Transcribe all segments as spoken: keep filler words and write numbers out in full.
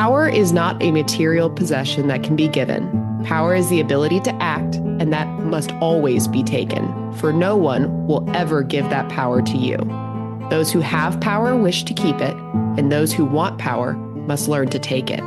Power is not a material possession that can be given. Power is the ability to act, and that must always be taken, for no one will ever give that power to you. Those who have power wish to keep it, and those who want power must learn to take it.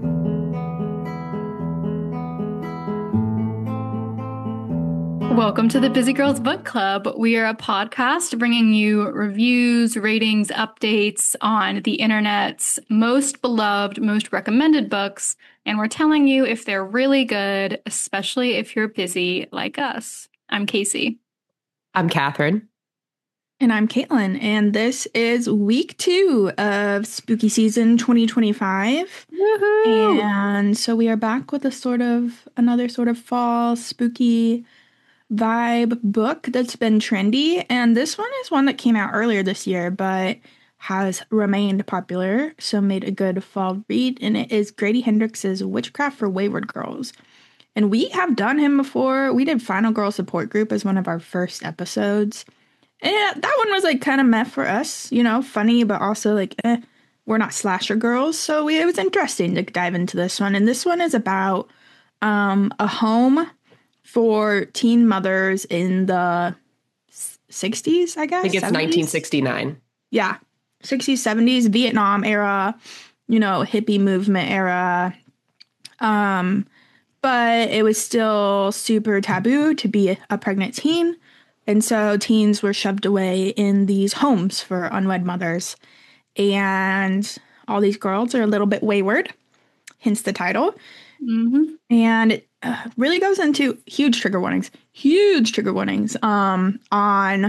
Welcome to the Busy Girls Book Club. We are a podcast bringing you reviews, ratings, updates on the internet's most beloved, most recommended books, and we're telling you if they're really good, especially if you're busy like us. I'm Casey. I'm Catherine. And I'm Caitlin, and this is week two of Spooky Season twenty twenty-five. Woohoo! And so we are back with a sort of, another sort of fall spooky vibe book that's been trendy. And this one is one that came out earlier this year, but has remained popular, so made a good fall read. And it is Grady Hendrix's Witchcraft for Wayward Girls. And we have done him before. We did Final Girl Support Group as one of our first episodes. And that one was like kind of meh for us, you know, funny, but also like, eh, we're not slasher girls. So we, it was interesting to dive into this one. And this one is about um, a home for teen mothers in the sixties, I guess. I think it's seventies? nineteen sixty-nine. Yeah. sixties, seventies, Vietnam era, you know, hippie movement era. Um, but it was still super taboo to be a pregnant teen. And so teens were shoved away in these homes for unwed mothers. And all these girls are a little bit wayward, hence the title. Mm-hmm. And it uh, really goes into huge trigger warnings, huge trigger warnings um, on,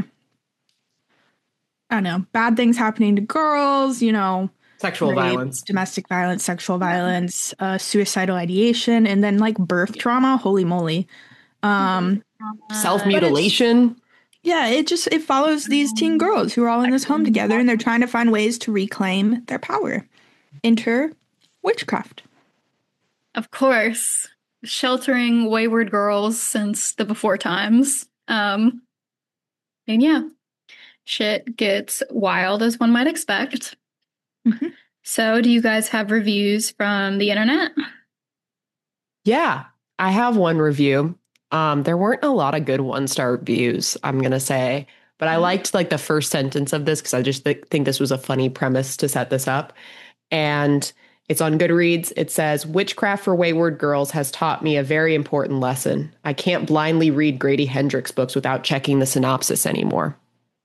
I don't know, bad things happening to girls, you know. Sexual rape, violence. Domestic violence, sexual violence, uh, suicidal ideation, and then like birth trauma. Holy moly. Um, Self-mutilation. Yeah, it just, it follows these teen girls who are all in this home together and they're trying to find ways to reclaim their power. Enter witchcraft. Of course, sheltering wayward girls since the before times. Um, and yeah, shit gets wild as one might expect. Mm-hmm. So do you guys have reviews from the internet? Yeah, I have one review. Um, there weren't a lot of good one-star reviews, I'm going to say. But I liked like the first sentence of this because I just th- think this was a funny premise to set this up. And it's on Goodreads. It says, Witchcraft for Wayward Girls has taught me a very important lesson. I can't blindly read Grady Hendrix books without checking the synopsis anymore.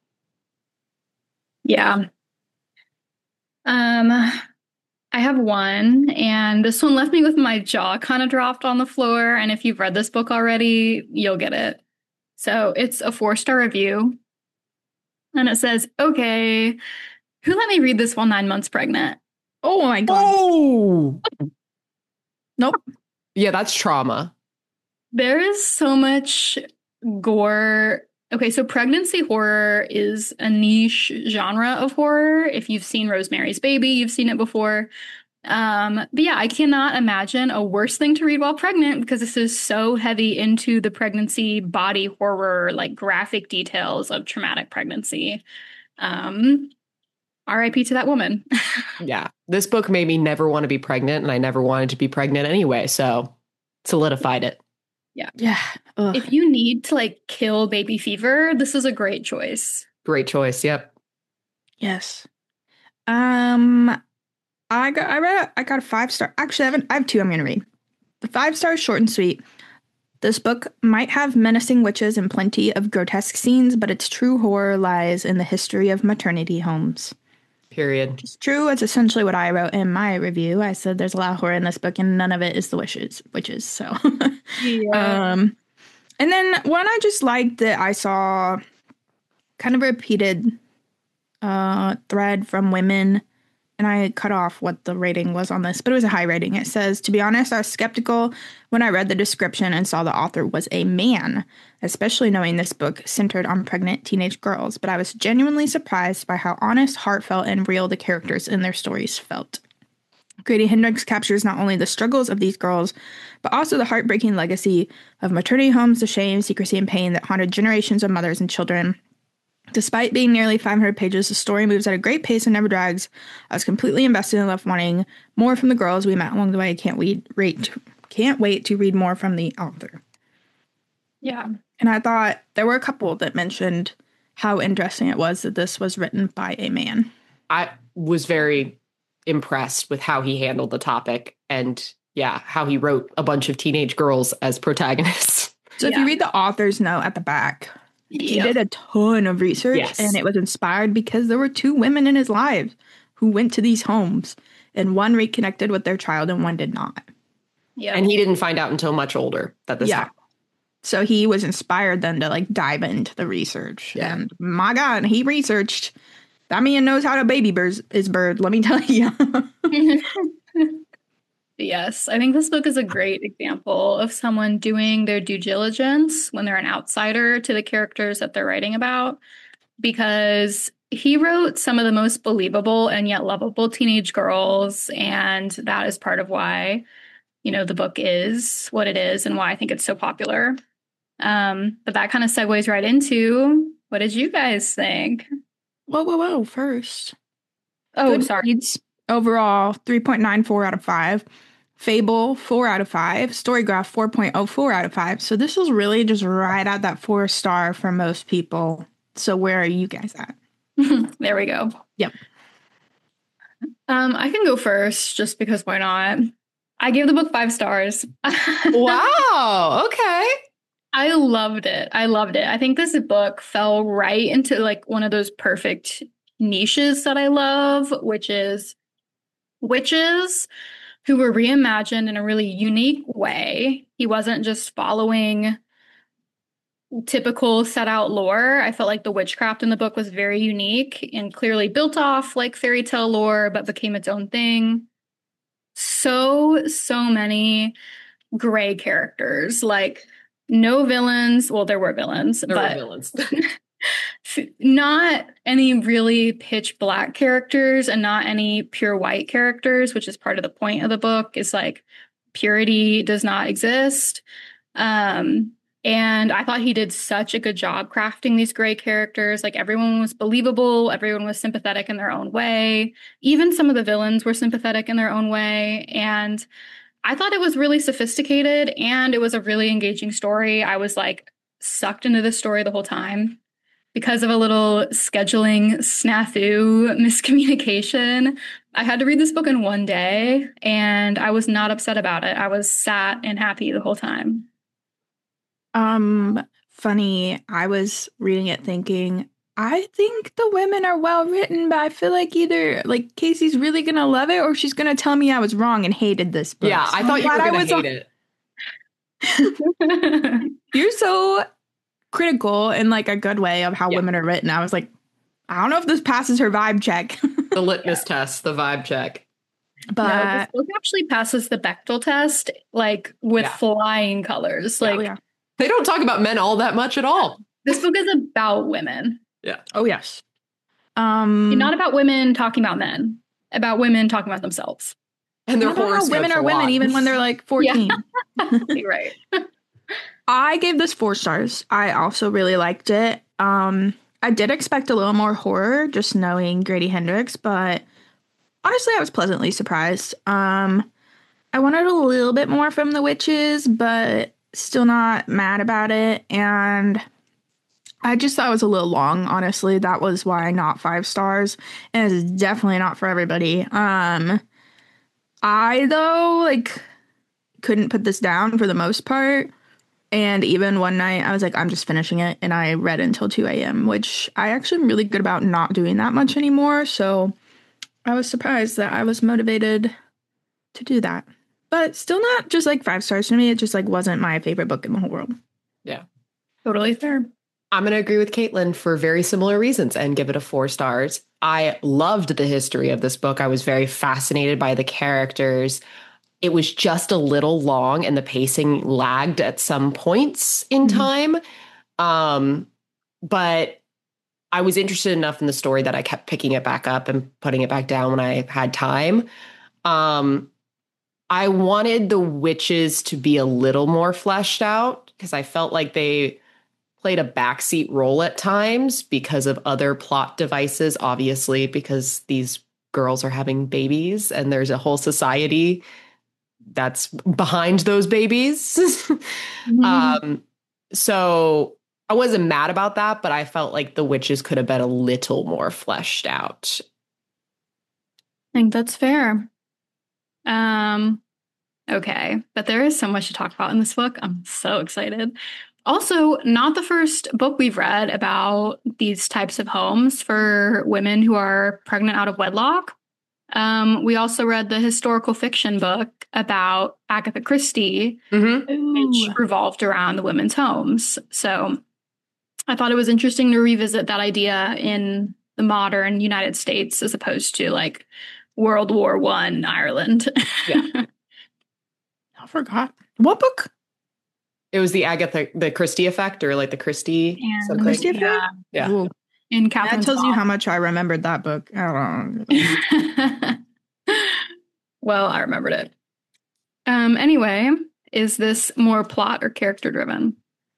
Yeah. Um, I have one, and this one left me with my jaw kind of dropped on the floor. And if you've read this book already, you'll get it. So it's a four-star review. And it says, okay, who let me read this while nine months pregnant? Oh my God. Oh! Nope. Yeah, that's trauma. There is so much gore. Okay, so pregnancy horror is a niche genre of horror. If you've seen Rosemary's Baby, you've seen it before. Um, but yeah, I cannot imagine a worse thing to read while pregnant because this is so heavy into the pregnancy body horror, like graphic details of traumatic pregnancy. Um, R I P to that woman. Yeah, this book made me never want to be pregnant, and I never wanted to be pregnant anyway, so solidified it. Yeah. Yeah. Ugh. If you need to like kill baby fever, this is a great choice. Great choice. Yep. Yes. Um, I got I read I got a five star. Actually, I, haven't, I have two I'm gonna read. The five stars, short and sweet. This book might have menacing witches and plenty of grotesque scenes, but its true horror lies in the history of maternity homes. Period. It's true. It's essentially what I wrote in my review. I said there's a lot of horror in this book, and none of it is the witches. Witches. So, Yeah. um, and then one I just liked that I saw kind of a repeated uh, thread from women, and I cut off what the rating was on this, but it was a high rating. It says, to be honest, I was skeptical when I read the description and saw the author was a man, especially knowing this book centered on pregnant teenage girls, but I was genuinely surprised by how honest, heartfelt, and real the characters in their stories felt. Grady Hendrix captures not only the struggles of these girls, but also the heartbreaking legacy of maternity homes, the shame, secrecy, and pain that haunted generations of mothers and children. Despite being nearly five hundred pages, the story moves at a great pace and never drags. I was completely invested and left wanting more from the girls we met along the way. I can't wait, wait, can't wait to read more from the author. Yeah. And I thought there were a couple that mentioned how interesting it was that this was written by a man. I was very impressed with how he handled the topic and, yeah, how he wrote a bunch of teenage girls as protagonists. So if Yeah. you read the author's note at the back, he Yep. did a ton of research, Yes. and it was inspired because there were two women in his life who went to these homes, and one reconnected with their child and one did not. Yeah. And he didn't find out until much older that this Yeah. happened. So he was inspired then to like dive into the research. Yeah. And my God, he researched. That man knows how to baby bird is bird, let me tell you. Yes, I think this book is a great example of someone doing their due diligence when they're an outsider to the characters that they're writing about, because he wrote some of the most believable and yet lovable teenage girls, and that is part of why, you know, the book is what it is and why I think it's so popular. Um, but that kind of segues right into, what did you guys think? Whoa, whoa, whoa. First. Oh, sorry. Goodreads, overall, three point nine four out of five. Fable, four out of five. Storygraph, four point oh four out of five. So this is really just right at that four star for most people. So where are you guys at? There we go. Yep. Um, I can go first just because why not? I gave the book five stars. Wow. Okay. I loved it. I loved it. I think this book fell right into like one of those perfect niches that I love, which is witches who were reimagined in a really unique way. He wasn't just following typical set out lore. I felt like the witchcraft in the book was very unique and clearly built off like fairy tale lore, but became its own thing. So, so many gray characters, like no villains. Well, there were villains, There but were villains. not any really pitch black characters and not any pure white characters, which is part of the point of the book, is like purity does not exist. Um, and I thought he did such a good job crafting these gray characters. Like everyone was believable. Everyone was sympathetic in their own way. Even some of the villains were sympathetic in their own way. And I thought it was really sophisticated and it was a really engaging story. I was like sucked into this story the whole time. Because of a little scheduling snafu miscommunication, I had to read this book in one day, and I was not upset about it. I was sat and happy the whole time. Um, funny, I was reading it thinking, I think the women are well written, but I feel like either like Casey's really gonna love it or she's gonna tell me I was wrong and hated this book. Yeah, I So thought I'm you were glad I going was to on- hate it. You're so critical in like a good way of how Yeah. women are written. I was like, I don't know if this passes her vibe check. The litmus test, the vibe check. But No, this book actually passes the Bechdel test, like with Yeah. flying colors. Yeah, Like yeah. They don't talk about men all that much at all. this book is about women, Oh yes. Um and not about women talking about men, about women talking about themselves. And their I don't know how horoscopes women are a women lot. even when they're like fourteen. You're right. I gave this four stars. I also really liked it. Um, I did expect a little more horror, just knowing Grady Hendrix, but honestly, I was pleasantly surprised. Um, I wanted a little bit more from the witches, but still not mad about it. And I just thought it was a little long, honestly. That was why not five stars. And it's definitely not for everybody. Um, I, though, like, couldn't put this down for the most part. And even one night, I was like, I'm just finishing it. And I read until two a.m., which I actually am really good about not doing that much anymore. So I was surprised that I was motivated to do that. But still not just like five stars to me. It just like wasn't my favorite book in the whole world. Totally fair. I'm going to agree with Caitlin for very similar reasons and give it a four stars. I loved the history of this book. I was very fascinated by the characters. It was just a little long and the pacing lagged at some points in Mhm. time. Um, but I was interested enough in the story that I kept picking it back up and putting it back down when I had time. Um, I wanted the witches to be a little more fleshed out because I felt like they played a backseat role at times because of other plot devices, obviously, because these girls are having babies and there's a whole society that's behind those babies. Mm-hmm. um, so I wasn't mad about that, but I felt like the witches could have been a little more fleshed out. I think that's fair. Um, okay, but there is so much to talk about in this book. I'm so excited. Also, not the first book we've read about these types of homes for women who are pregnant out of wedlock. Um, we also read the historical fiction book about Agatha Christie, Mm-hmm. which revolved around the women's homes. So I thought it was interesting to revisit that idea in the modern United States as opposed to like World War One Ireland. Yeah. I forgot. What book? It was the Agatha, the Christie effect, or like the Christie And something. Christie effect? yeah, Yeah. Ooh. in Catherine That tells you how much I remembered that book. I don't know. Well, I remembered it. Um, anyway, is this more plot or character driven?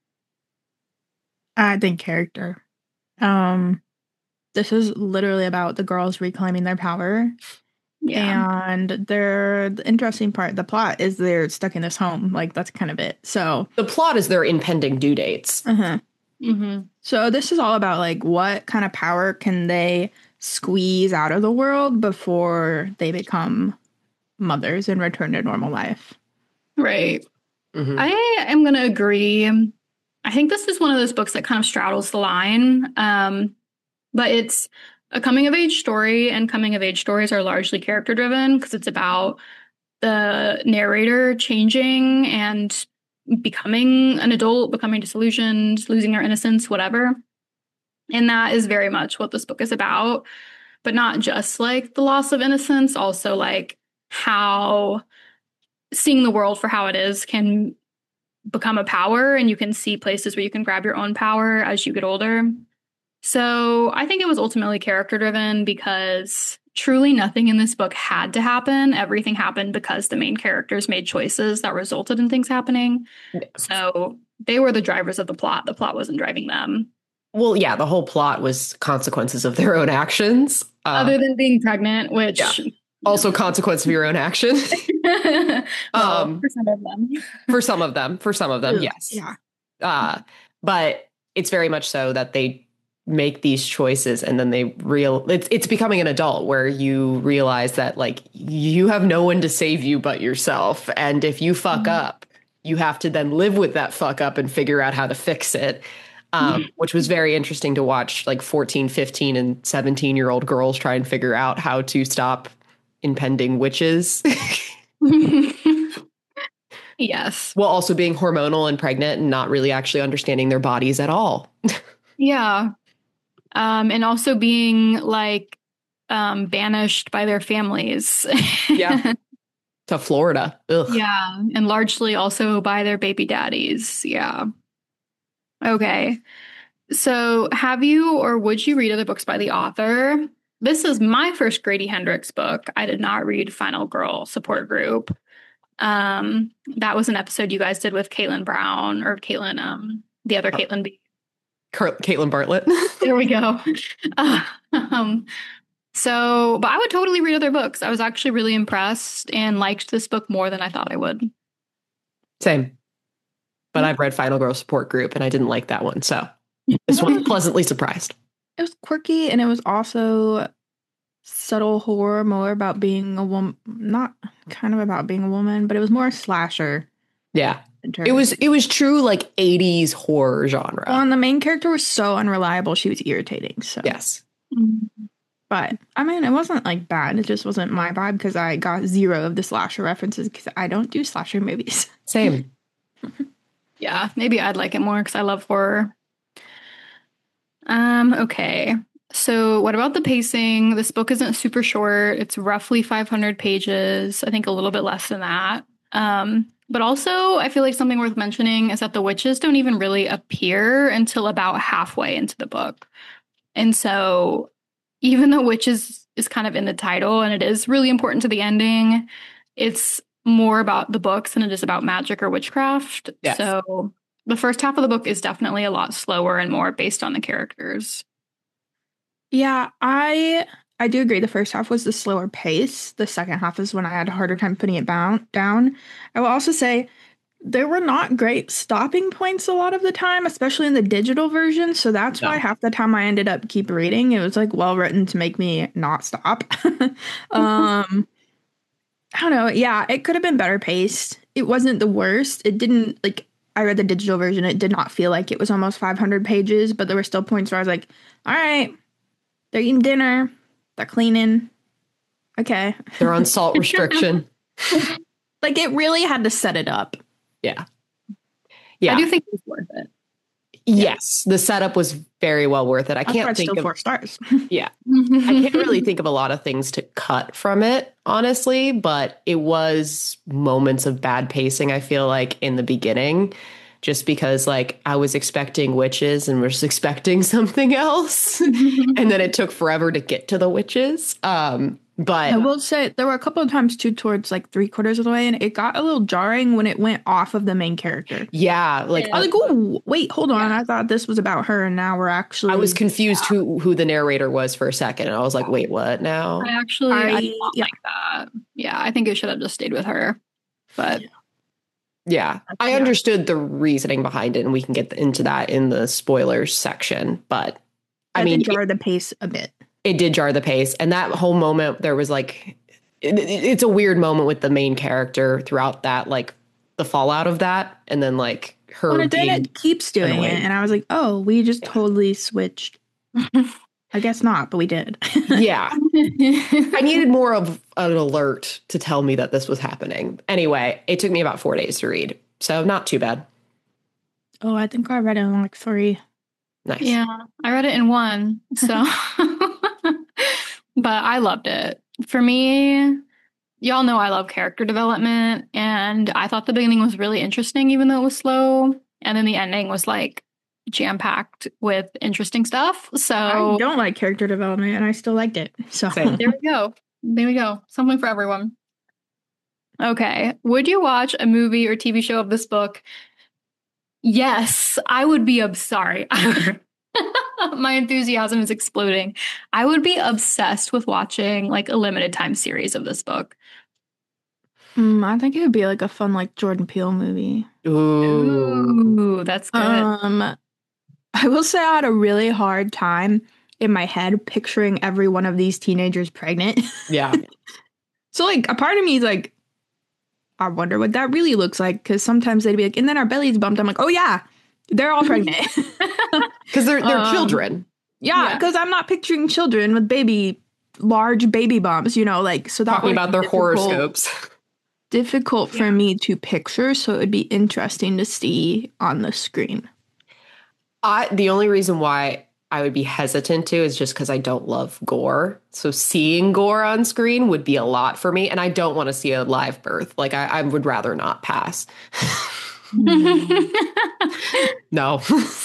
I think character. Um, this is literally about the girls reclaiming their power. Yeah. And they're the interesting part, the plot is they're stuck in this home. Like that's kind of it. So The plot is their impending due dates. uh-huh. Mm-hmm. So this is all about like what kind of power can they squeeze out of the world before they become mothers and return to normal life. Right. Mhm. I am going to agree. I think this is one of those books that kind of straddles the line. Um, but it's a coming of age story, and coming of age stories are largely character driven because it's about the narrator changing and becoming an adult, becoming disillusioned, losing their innocence, whatever. And that is very much what this book is about. But not just like the loss of innocence, also like how seeing the world for how it is can become a power, and you can see places where you can grab your own power as you get older. So I think it was ultimately character driven because truly nothing in this book had to happen. Everything happened because the main characters made choices that resulted in things happening. So they were the drivers of the plot. The plot wasn't driving them. Well, yeah, the whole plot was consequences of their own actions. Uh, Other than being pregnant, which yeah. Also consequence of your own action. well, Um, for some of them. for some of them, for some of them, Ugh, yes. Yeah. Uh, but it's very much so that they make these choices and then they real it's it's becoming an adult where you realize that like you have no one to save you but yourself, and if you fuck Mhm. up you have to then live with that fuck up and figure out how to fix it. Um, which was very interesting to watch, like fourteen, fifteen, and seventeen year old girls try and figure out how to stop impending witches Yes. while also being hormonal and pregnant and not really actually understanding their bodies at all. Yeah. Um, and also being like um, banished by their families. Yeah. To Florida. Ugh. Yeah. And largely also by their baby daddies. Yeah. Okay. So have you or would you read other books by the author? This is my first Grady Hendrix book. I did not read Final Girl Support Group. Um, that was an episode you guys did with Caitlin Brown or Caitlin, um, the other Caitlin B. Car- Caitlin Bartlett. There we go. Uh, um, so, but I would totally read other books. I was actually really impressed and liked this book more than I thought I would. Same. But I've read Final Girl Support Group and I didn't like that one. So this one pleasantly surprised. It was quirky, and it was also subtle horror, more about being a woman, not kind of about being a woman, but it was more a slasher. Yeah. in terms- It was it was true like eighties horror genre. Well, and the main character was so unreliable, she was irritating. So Yes. But I mean, it wasn't like bad. It just wasn't my vibe because I got zero of the slasher references because I don't do slasher movies. Same. Yeah, maybe I'd like it more because I love horror. Um, okay. So what about the pacing? This book isn't super short. It's roughly five hundred pages. I think a little bit less than that. Um, but also I feel like something worth mentioning is that the witches don't even really appear until about halfway into the book. And so even though witches is kind of in the title and it is really important to the ending, it's more about the books than it is about magic or witchcraft. Yes. So The first half of the book is definitely a lot slower and more based on the characters. Yeah, I I do agree. The first half was the slower pace. The second half is when I had a harder time putting it bound, down. I will also say there were not great stopping points a lot of the time, especially in the digital version. So that's No. why half the time I ended up keep reading. It was like well written to make me not stop. um, I don't know. Yeah, it could have been better paced. It wasn't the worst. It didn't like I read the digital version. It did not feel like it was almost five hundred pages, but there were still points where I was like, all right, they're eating dinner, they're cleaning. Okay. They're on salt restriction. Like it really had to set it up. Yeah. Yeah. I do think it's worth it. Yes. The setup was very well worth it. I That's why can't it's think still of four stars. yeah. I can't really think of a lot of things to cut from it, honestly, but it was moments of bad pacing, I feel like, in the beginning, just because like I was expecting witches and was expecting something else. And then it took forever to get to the witches. Um, but I will say there were a couple of times too towards like three quarters of the way, and it got a little jarring when it went off of the main character. yeah, like Yeah. I was like, oh, wait, hold on. Yeah. I thought this was about her, and now we're actually. I was confused who who the narrator was for a second. And I was like, wait, what now? I actually I, I- did not yeah. like that. Yeah, I think it should have just stayed with her. But Yeah, I Yeah. understood the reasoning behind it, and we can get into that in the spoilers section. But I I mean, did jar the pace a bit. it, it did jar the pace. And that whole moment, there was like, it, it- it's a weird moment with the main character throughout that, like the fallout of that. And then like her Well, then being, it keeps doing annoying. it, and I was like, oh, we just Yeah. totally switched. I guess not, but we did. yeah, I needed more of an alert to tell me that this was happening. Anyway, it took me about four days to read. So not too bad. Oh, I think I read it in like three. Nice. yeah, I read it in one. So but I loved it. For me, y'all know I love character development, and I thought the beginning was really interesting, even though it was slow. And then the ending was like jam-packed with interesting stuff. I So don't like character development, and I still liked it. So Same. there we go. There we go. Something for everyone. Okay. Would you watch a movie or T V show of this book? Yes, I would be ob- sorry. My enthusiasm is exploding. I would be obsessed with watching like a limited time series of this book. Mm, I think it would be like a fun like Jordan Peele movie. Ooh. Ooh, that's good. Um, I will say I had a really hard time in my head picturing every one of these teenagers pregnant. Yeah. So like a part of me is like, I wonder what that really looks like, because sometimes they'd be like, and then our bellies bumped. I'm like, oh yeah, they're all pregnant. Because they're they're Um, children. Yeah, Yeah. because I'm not picturing children with baby, large baby bumps, you know, like, so that Talking would about be their difficult- horoscopes. Difficult for Yeah. me to picture, so it'd be interesting to see on the screen. I the only reason why I would be hesitant to is just because I don't love gore. So seeing gore on screen would be a lot for me, and I don't want to see a live birth. Like I, I would rather not pass. No.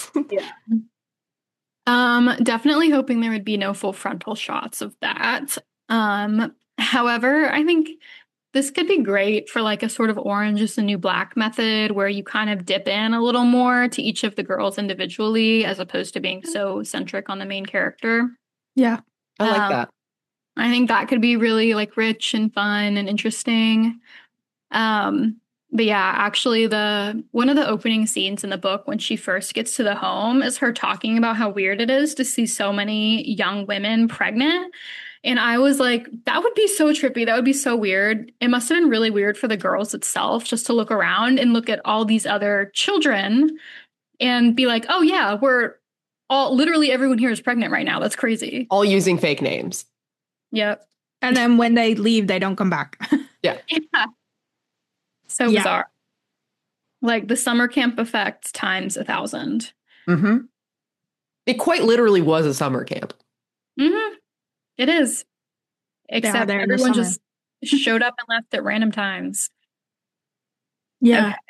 Um, definitely hoping there would be no full frontal shots of that. Um, however, I think this could be great for like a sort of Orange is the New Black method where you kind of dip in a little more to each of the girls individually as opposed to being so centric on the main character. Yeah. I like Um, that. I think that could be really like rich and fun and interesting. Um, but yeah, actually the one of the opening scenes in the book when she first gets to the home is her talking about how weird it is to see so many young women pregnant. And I was like, that would be so trippy. That would be so weird. It must have been really weird for the girls itself just to look around and look at all these other children and be like, oh yeah, we're all literally everyone here is pregnant right now. That's crazy. All using fake names. Yep. And then when they leave, they don't come back. Yeah. So Yeah. bizarre. Like the summer camp effect times a thousand. Mm-hmm. It quite literally was a summer camp. Mm-hmm. It is. Except there in the everyone summer. just showed up and left at random times. Yeah. Okay.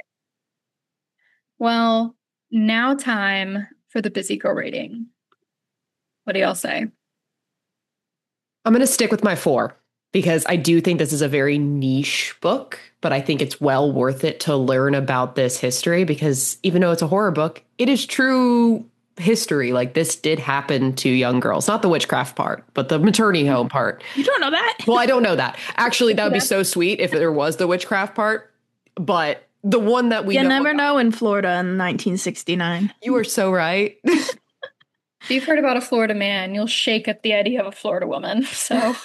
Well, now time for the busy girl rating. What do y'all say? I'm going to stick with my four. because I do think this is a very niche book, but I think it's well worth it to learn about this history because even though it's a horror book, it is true history. Like this did happen to young girls, not the witchcraft part, but the maternity home part. You don't know that? Well, I don't know that. Actually, that would be so sweet if there was the witchcraft part, but the one that we You know never about, know in Florida in nineteen sixty-nine. You are so right. If you've heard about a Florida man, you'll shake at the idea of a Florida woman. So,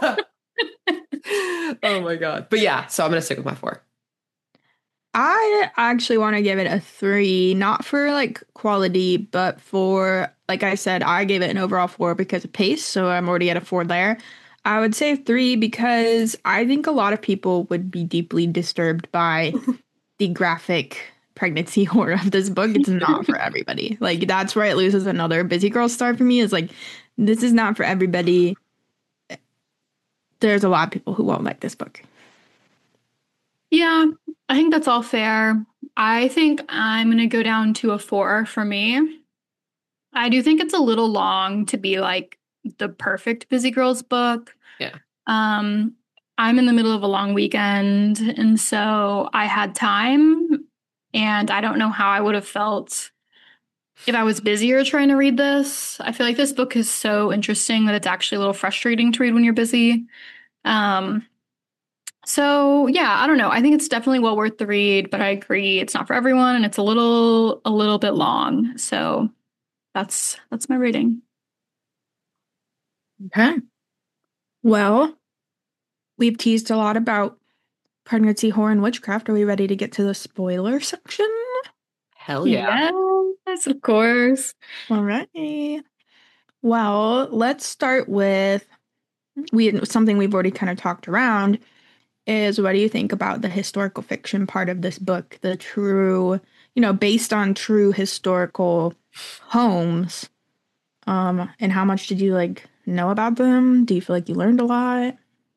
oh my God. But yeah, so I'm going to stick with my four. I actually want to give it a three, not for like quality, but for, like I said, I gave it an overall four because of pace. So I'm already at a four there. I would say three because I think a lot of people would be deeply disturbed by the graphic pregnancy horror of this book. It's not for everybody. Like that's where it loses another busy girl star for me, is like this is not for everybody. There's a lot of people who won't like this book. yeah, I think that's all fair. I think I'm going to go down to a four for me. I do think it's a little long to be like the perfect busy girls book. Yeah. Um, I'm in the middle of a long weekend, and so I had time. And I don't know how I would have felt if I was busier trying to read this. I feel like this book is so interesting that it's actually a little frustrating to read when you're busy. Um, so yeah, I don't know. I think it's definitely well worth the read, but I agree it's not for everyone, and it's a little a little bit long. So that's that's my rating. Okay. Well, we've teased a lot about pregnancy, horror, and witchcraft. Are we ready to get to the spoiler section? Hell yeah. Yes, of course. All right. Well, let's start with we something we've already kind of talked around is what do you think about the historical fiction part of this book? The true, you know, based on true historical homes. Um, and how much did you like know about them? Do you feel like you learned a lot?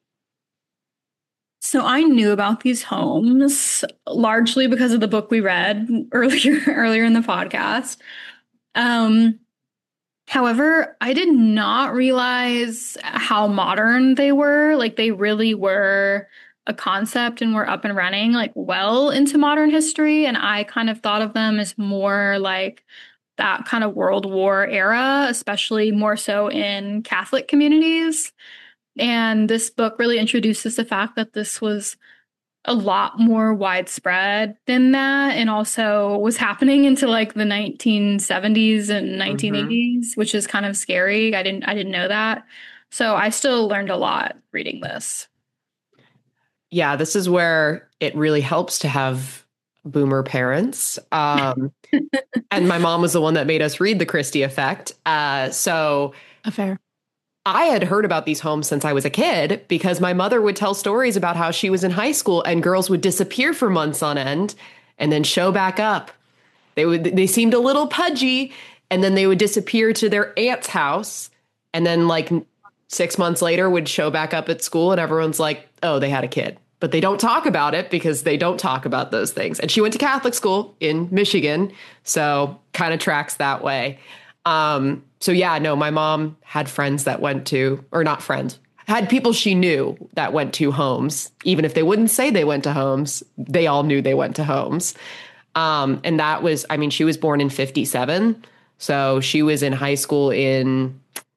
So I knew about these homes largely because of the book we read earlier earlier in the podcast. Um, however, I did not realize how modern they were. Like they really were a concept and were up and running like well into modern history. And I kind of thought of them as more like that kind of World War era, especially more so in Catholic communities. And this book really introduces the fact that this was a lot more widespread than that, and also was happening into like the nineteen seventies and nineteen eighties, mm-hmm. which is kind of scary. I didn't I didn't know that. So I still learned a lot reading this. Yeah, this is where it really helps to have boomer parents. Um, and my mom was the one that made us read The Christie Effect. Uh, so Affair. I had heard about these homes since I was a kid because my mother would tell stories about how she was in high school and girls would disappear for months on end and then show back up. They would they seemed a little pudgy and then they would disappear to their aunt's house and then like six months later would show back up at school and everyone's like, oh, they had a kid. But they don't talk about it because they don't talk about those things. And she went to Catholic school in Michigan, so kind of tracks that way. Um, so yeah, no, my mom had friends that went to, or not friends, had people she knew that went to homes. Even if they wouldn't say they went to homes, they all knew they went to homes. Um, and that was, I mean, she was born in fifty-seven. So she was in high school in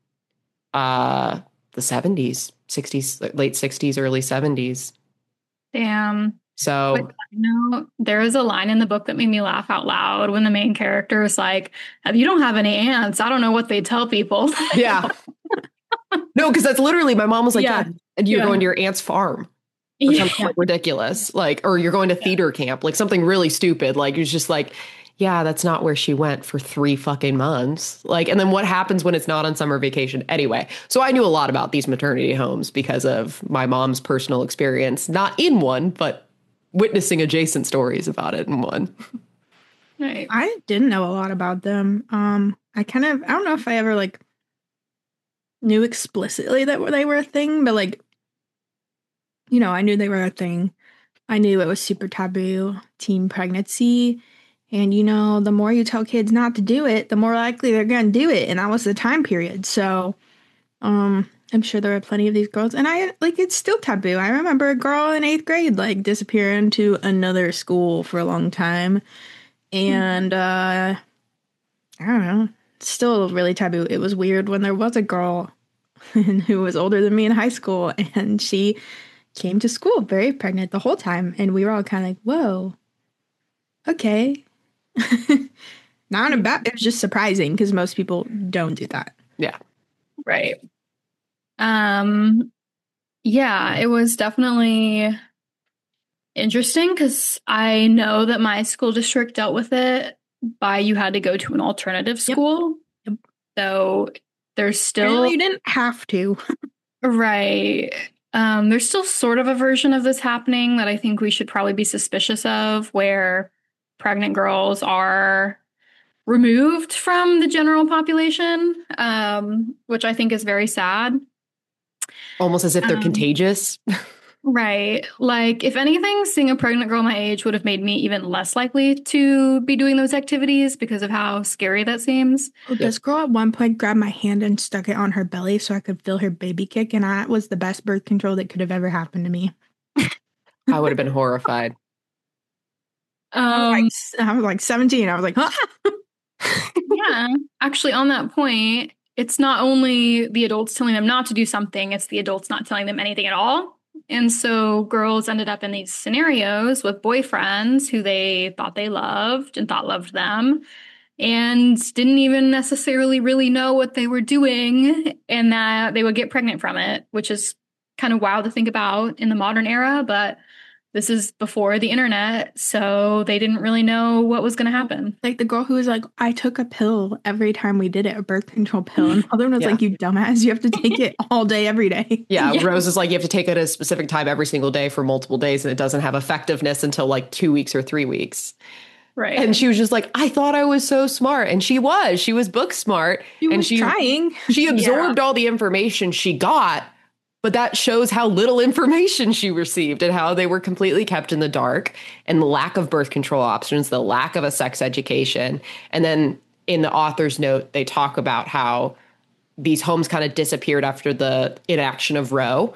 uh, the seventies, sixties, late sixties, early seventies. Damn. So Quick side note, there is a line in the book that made me laugh out loud when the main character is like, if you don't have any aunts, I don't know what they tell people. Yeah. No, because that's literally, my mom was like, yeah, yeah you're yeah. going to your aunt's farm. Or yeah. something like ridiculous. Like, or you're going to theater yeah. camp, like something really stupid. Like, it's just like, yeah, that's not where she went for three fucking months. Like, and then what happens when it's not on summer vacation? Anyway, so I knew a lot about these maternity homes because of my mom's personal experience, not in one, but witnessing adjacent stories about it in one. Right. I didn't know a lot about them. Um, I kind of, I don't know if I ever like knew explicitly that they were a thing, but like, you know, I knew they were a thing. I knew it was super taboo, teen pregnancy. And, you know, the more you tell kids not to do it, the more likely they're going to do it. And that was the time period. So Um, I'm sure there are plenty of these girls, and I like it's still taboo. I remember a girl in eighth grade like disappearing to another school for a long time, and uh, I don't know, it's still really taboo. It was weird when there was a girl who was older than me in high school, and she came to school very pregnant the whole time, and we were all kind of like, "Whoa, okay." Not about. It was just surprising because most people don't do that. Yeah. Right. Um, yeah, it was definitely interesting because I know that my school district dealt with it by you had to go to an alternative school. Yep. So there's still Apparently you didn't have to. right. Um, there's still sort of a version of this happening that I think we should probably be suspicious of, where pregnant girls are removed from the general population, um, which I think is very sad. Almost as if they're Um, contagious. Right. Like, if anything, seeing a pregnant girl my age would have made me even less likely to be doing those activities because of how scary that seems. Oh, this girl at one point grabbed my hand and stuck it on her belly so I could feel her baby kick, and that was the best birth control that could have ever happened to me. I would have been horrified. I, was Um, like, I was like seventeen. I was like, huh? yeah. Actually, on that point, it's not only the adults telling them not to do something, it's the adults not telling them anything at all. And so girls ended up in these scenarios with boyfriends who they thought they loved and thought loved them, and didn't even necessarily really know what they were doing, and that they would get pregnant from it, which is kind of wild to think about in the modern era. But this is before the internet, so they didn't really know what was going to happen. Like the girl who was like, I took a pill every time we did it, a birth control pill. And the other one was Yeah. like, you dumbass, you have to take it all day, every day. Yeah, Yeah. Rose is like, you have to take it at a specific time every single day for multiple days, and it doesn't have effectiveness until like two weeks or three weeks. Right. And she was just like, I thought I was so smart. And she was. She was book smart. She and was she trying. She absorbed all the information she got, but that shows how little information she received and how they were completely kept in the dark, and the lack of birth control options, the lack of a sex education. And then in the author's note, they talk about how these homes kind of disappeared after the inaction of Roe,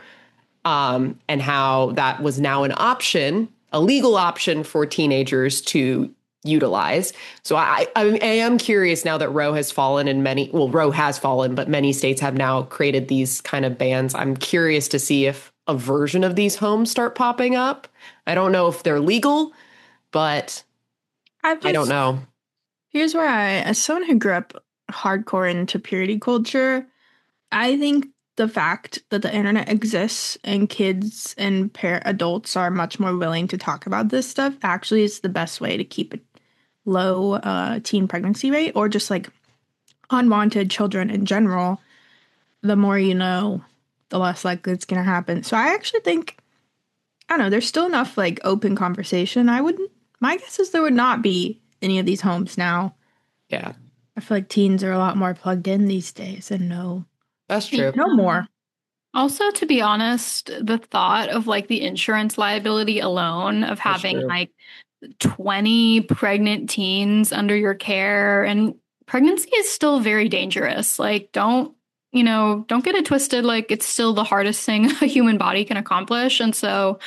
um, and how that was now an option, a legal option for teenagers to utilize. So I, I am curious now that Roe has fallen, and many, well, Roe has fallen, but many states have now created these kind of bans. I'm curious to see if a version of these homes start popping up. I don't know if they're legal, but I've I don't just- know. Here's where I, as someone who grew up hardcore into purity culture, I think the fact that the internet exists and kids and par- adults are much more willing to talk about this stuff actually is the best way to keep a low uh, teen pregnancy rate, or just like unwanted children in general. The more you know, the less likely it's going to happen. So I actually think, I don't know, there's still enough like open conversation. I wouldn't, my guess is there would not be any of these homes now. Yeah, I feel like teens are a lot more plugged in these days and know, that's true. know more. Also, to be honest, the thought of like the insurance liability alone of That's having true. like twenty pregnant teens under your care, and pregnancy is still very dangerous. Like, don't, you know, don't get it twisted. Like, it's still the hardest thing a human body can accomplish. And so,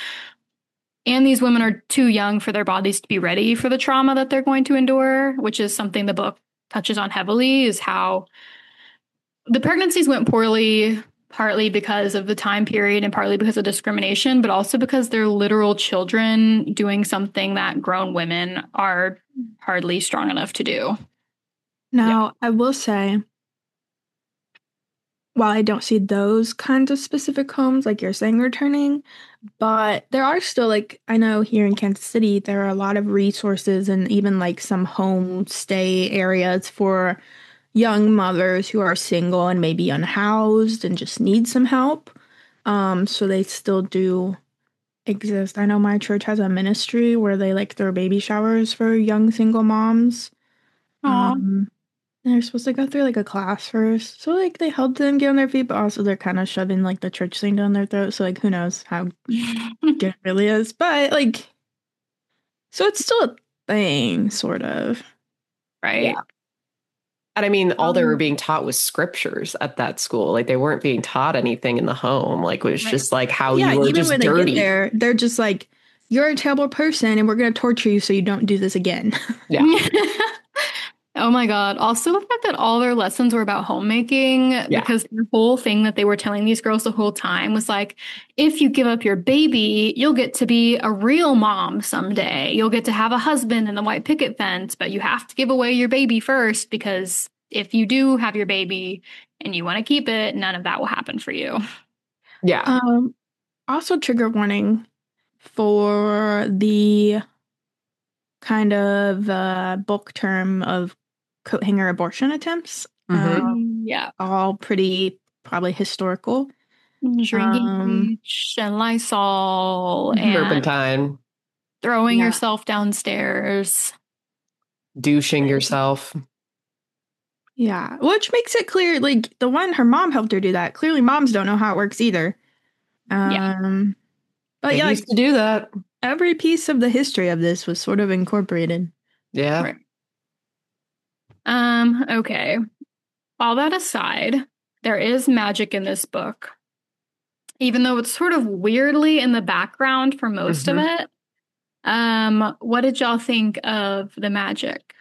and these women are too young for their bodies to be ready for the trauma that they're going to endure, which is something the book touches on heavily, is how the pregnancies went poorly, partly because of the time period and partly because of discrimination, but also because they're literal children doing something that grown women are hardly strong enough to do. Now, I will say, while I don't see those kinds of specific homes like you're saying returning, but there are still, like, I know here in Kansas City, there are a lot of resources and even like some homestay areas for young mothers who are single and maybe unhoused and just need some help. Um, so they still do exist. I know my church has a ministry where they like throw baby showers for young single moms. Aw. Um, they're supposed to go through like a class first. So like they help them get on their feet, but also they're kind of shoving like the church thing down their throat. So like who knows how good it really is. But like, so it's still a thing, sort of. Right. Yeah. And I mean, all they were Um, being taught was scriptures at that school. Like they weren't being taught anything in the home. Like it was right. just like how Yeah, you were even just when they get dirty. there, they're just like, you're a terrible person and we're going to torture you so you don't do this again. Yeah. Oh my God. Also, the fact that all their lessons were about homemaking, Yeah. because the whole thing that they were telling these girls the whole time was like, if you give up your baby, you'll get to be a real mom someday. You'll get to have a husband and the white picket fence, but you have to give away your baby first, because if you do have your baby and you want to keep it, none of that will happen for you. Yeah. Um, also, trigger warning for the kind of uh, bulk term of coat hanger abortion attempts. Mhm. Um, Yeah. all pretty probably historical. Drinking Um, bleach and Lysol and Turpentine, throwing Yeah. yourself downstairs. douching yourself. Yeah, which makes it clear, like the one her mom helped her do that. Clearly, moms don't know how it works either. Yeah. Um, but They yeah, like used to do that. every piece of the history of this was sort of incorporated. Yeah. Right. Um, okay. All that aside, there is magic in this book, even though it's sort of weirdly in the background for most Mhm. of it. Um, what did y'all think of the magic?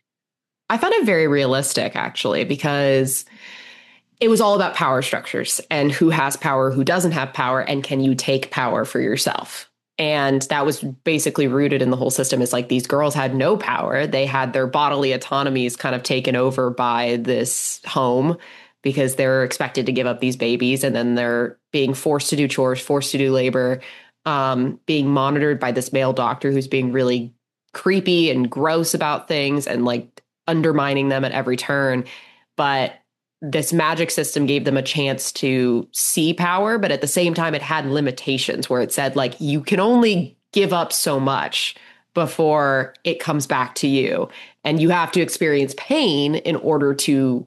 I found it very realistic, actually, because it was all about power structures and who has power, who doesn't have power, and can you take power for yourself? And that was basically rooted in the whole system. Is like these girls had no power. They had their bodily autonomies kind of taken over by this home because they're expected to give up these babies, and then they're being forced to do chores, forced to do labor, um, being monitored by this male doctor who's being really creepy and gross about things and like undermining them at every turn. But this magic system gave them a chance to see power, but at the same time, it had limitations where it said, like, you can only give up so much before it comes back to you. And you have to experience pain in order to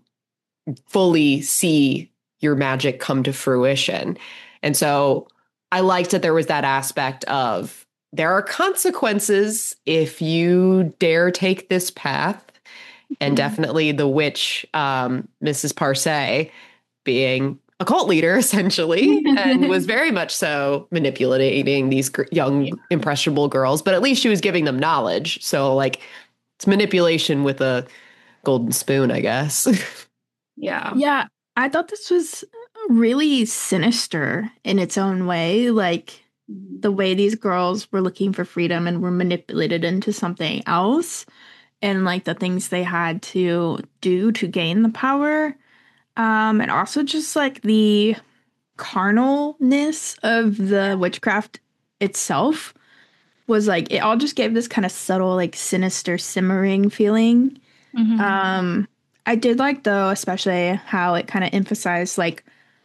fully see your magic come to fruition. And so I liked that there was that aspect of there are consequences if you dare take this path. And definitely the witch, um, Missus Parsay, being a cult leader, essentially, and was very much so manipulating these gr- young, Yeah. impressionable girls. But at least she was giving them knowledge. So, like, it's manipulation with a golden spoon, I guess. Yeah. Yeah, I thought this was really sinister in its own way. Like the way these girls were looking for freedom and were manipulated into something else, and like the things they had to do to gain the power. Um, and also just like the carnalness of the witchcraft itself was like it all just gave this kind of subtle, like sinister, simmering feeling. Mhm. Um, I did like though, especially how it kind of emphasized like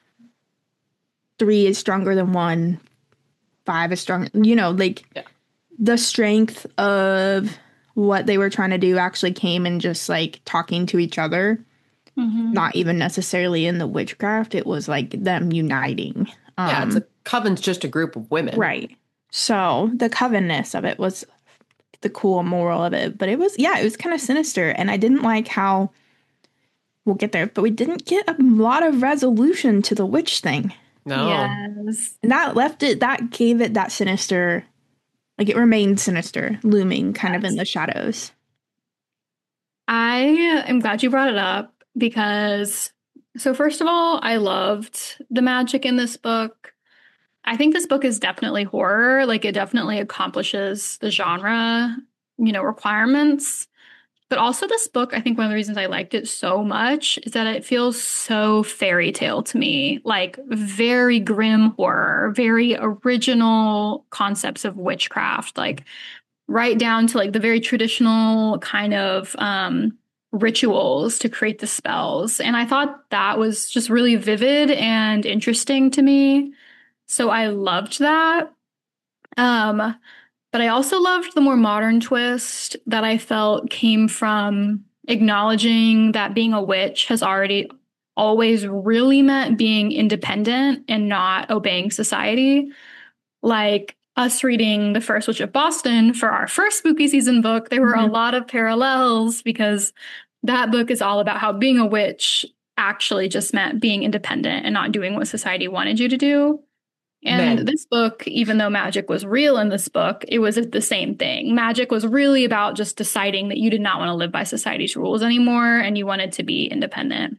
three is stronger than one, five is stronger, you know, like Yeah. the strength of what they were trying to do actually came in just like talking to each other, Mhm. not even necessarily in the witchcraft. It was like them uniting. Um, Yeah, it's a coven's just a group of women. right. So the covenness of it was the cool moral of it, but it was, yeah, it was kind of sinister. And I didn't like how we'll get there, but we didn't get a lot of resolution to the witch thing. No. Yes. And that left it, that gave it that sinister, like it remained sinister, looming kind of in the shadows. I am glad you brought it up because, so first of all, I loved the magic in this book. I think this book is definitely horror. Like it definitely accomplishes the genre, you know, requirements. But also this book, I think one of the reasons I liked it so much is that it feels so fairy tale to me, like very grim horror, very original concepts of witchcraft, like right down to like the very traditional kind of um, rituals to create the spells. And I thought that was just really vivid and interesting to me. So I loved that. Um, but I also loved the more modern twist that I felt came from acknowledging that being a witch has already always really meant being independent and not obeying society. Like us reading The First Witch of Boston for our first spooky season book, there were Mhm. a lot of parallels because that book is all about how being a witch actually just meant being independent and not doing what society wanted you to do. And Men. this book, even though magic was real in this book, it was the same thing. Magic was really about just deciding that you did not want to live by society's rules anymore and you wanted to be independent.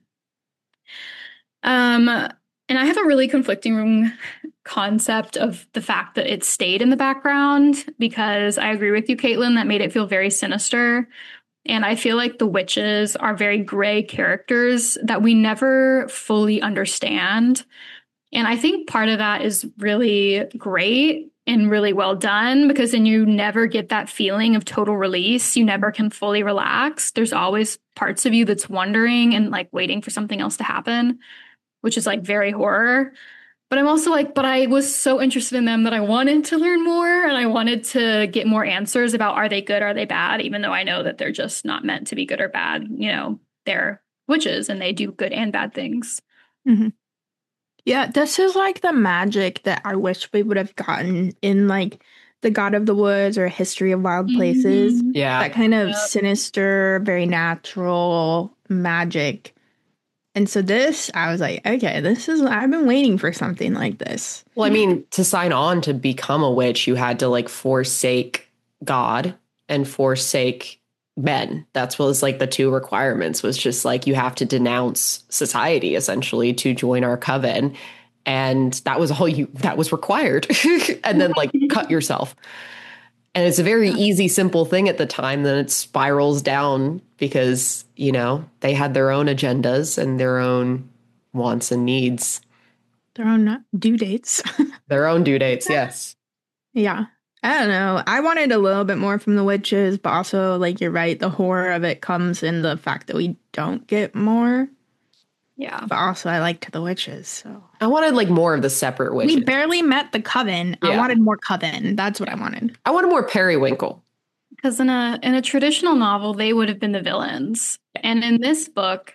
Um, and I have a really conflicting concept of the fact that it stayed in the background, because I agree with you, Caitlin, that made it feel very sinister. And I feel like the witches are very gray characters that we never fully understand. And I think part of that is really great and really well done, because then you never get that feeling of total release. You never can fully relax. There's always parts of you that's wondering and like waiting for something else to happen, which is like very horror. But I'm also like, but I was so interested in them that I wanted to learn more, and I wanted to get more answers about, are they good, are they bad, even though I know that they're just not meant to be good or bad. You know, they're witches and they do good and bad things. Mm-hmm. Yeah, this is like the magic that I wish we would have gotten in like The God of the Woods or History of Wild Places. Mm-hmm. Yeah. That kind of Yep. sinister, very natural magic. And so this, I was like, okay, this is, I've been waiting for something like this. Well, I mean, to sign on to become a witch, you had to like forsake God and forsake men. That's what was like the two requirements, was just like you have to denounce society essentially to join our coven. And that was all you, that was required. And then like cut yourself. And it's a very easy, simple thing at the time. Then it spirals down because, you know, they had their own agendas and their own wants and needs. Their own due dates. Their own due dates, yes. Yeah. I don't know. I wanted a little bit more from the witches, but also, like, you're right, the horror of it comes in the fact that we don't get more. Yeah. But also, I liked the witches, so. I wanted like more of the separate witches. We barely met the coven. I Yeah. wanted more coven. That's what I wanted. I wanted more Periwinkle. Because in a in a traditional novel, they would have been the villains. And in this book,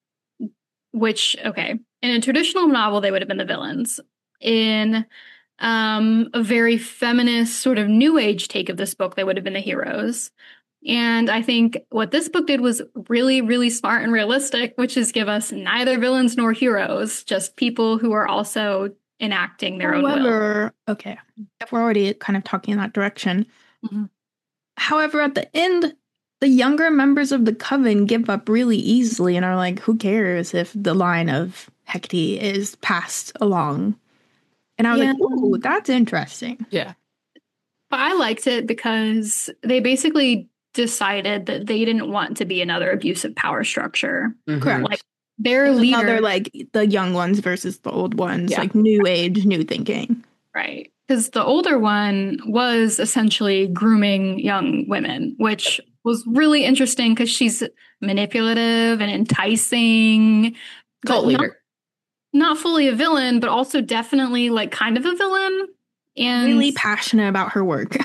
which, okay, in a traditional novel, they would have been the villains. In um, a very feminist sort of new age take of this book, they would have been the heroes. And I think what this book did was really, really smart and realistic, which is give us neither villains nor heroes, just people who are also enacting their own will. However, okay, if we're already kind of talking in that direction. Mhm. However, at the end, the younger members of the coven give up really easily and are like, who cares if the line of Hecate is passed along? And I was Yeah. like, ooh, that's interesting. Yeah. But I liked it because they basically decided that they didn't want to be another abusive power structure. Correct. Like their There's leader, another, like, the young ones versus the old ones, Yeah. like new age, new thinking. right? Because the older one was essentially grooming young women, which was really interesting because she's manipulative and enticing. Cult but not- leader. Not fully a villain, but also definitely like kind of a villain. And Really passionate about her work.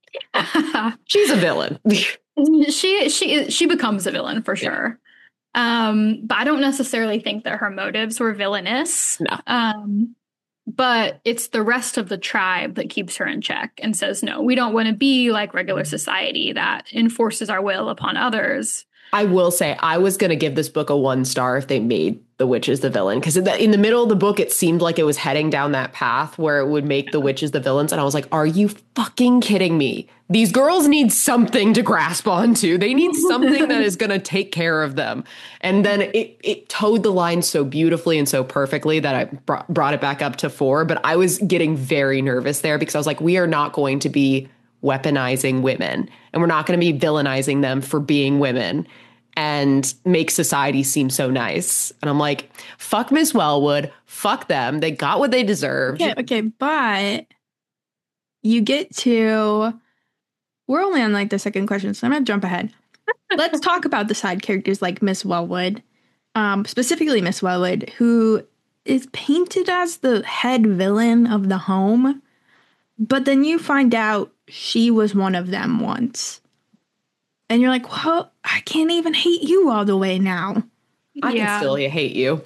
She's a villain. she she she becomes a villain for sure. Um, but I don't necessarily think that her motives were villainous. No. Um, but it's the rest of the tribe that keeps her in check and says, no, we don't want to be like regular society that enforces our will upon others. I will say I was going to give this book a one star if they made the witches the villain, because in, in the middle of the book, it seemed like it was heading down that path where it would make the witches the villains. And I was like, are you fucking kidding me? These girls need something to grasp onto. They need something that is going to take care of them. And then it, it towed the line so beautifully and so perfectly that I br- brought it back up to four. But I was getting very nervous there because I was like, we are not going to be weaponizing women, and we're not going to be villainizing them for being women and make society seem so nice. And I'm like, fuck Miss Wellwood, fuck them. They got what they deserved. Okay, okay, but you get to, we're only on like the second question, so I'm gonna jump ahead. Let's talk about the side characters like Miss Wellwood, um, specifically Miss Wellwood, who is painted as the head villain of the home, but then you find out she was one of them once. And you're like, well, I can't even hate you all the way now. I Yeah. can still hate you.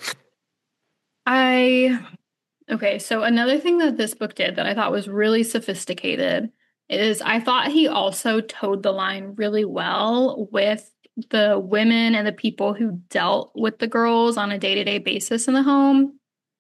I okay, so another thing that this book did that I thought was really sophisticated is I thought he also towed the line really well with the women and the people who dealt with the girls on a day-to-day basis in the home,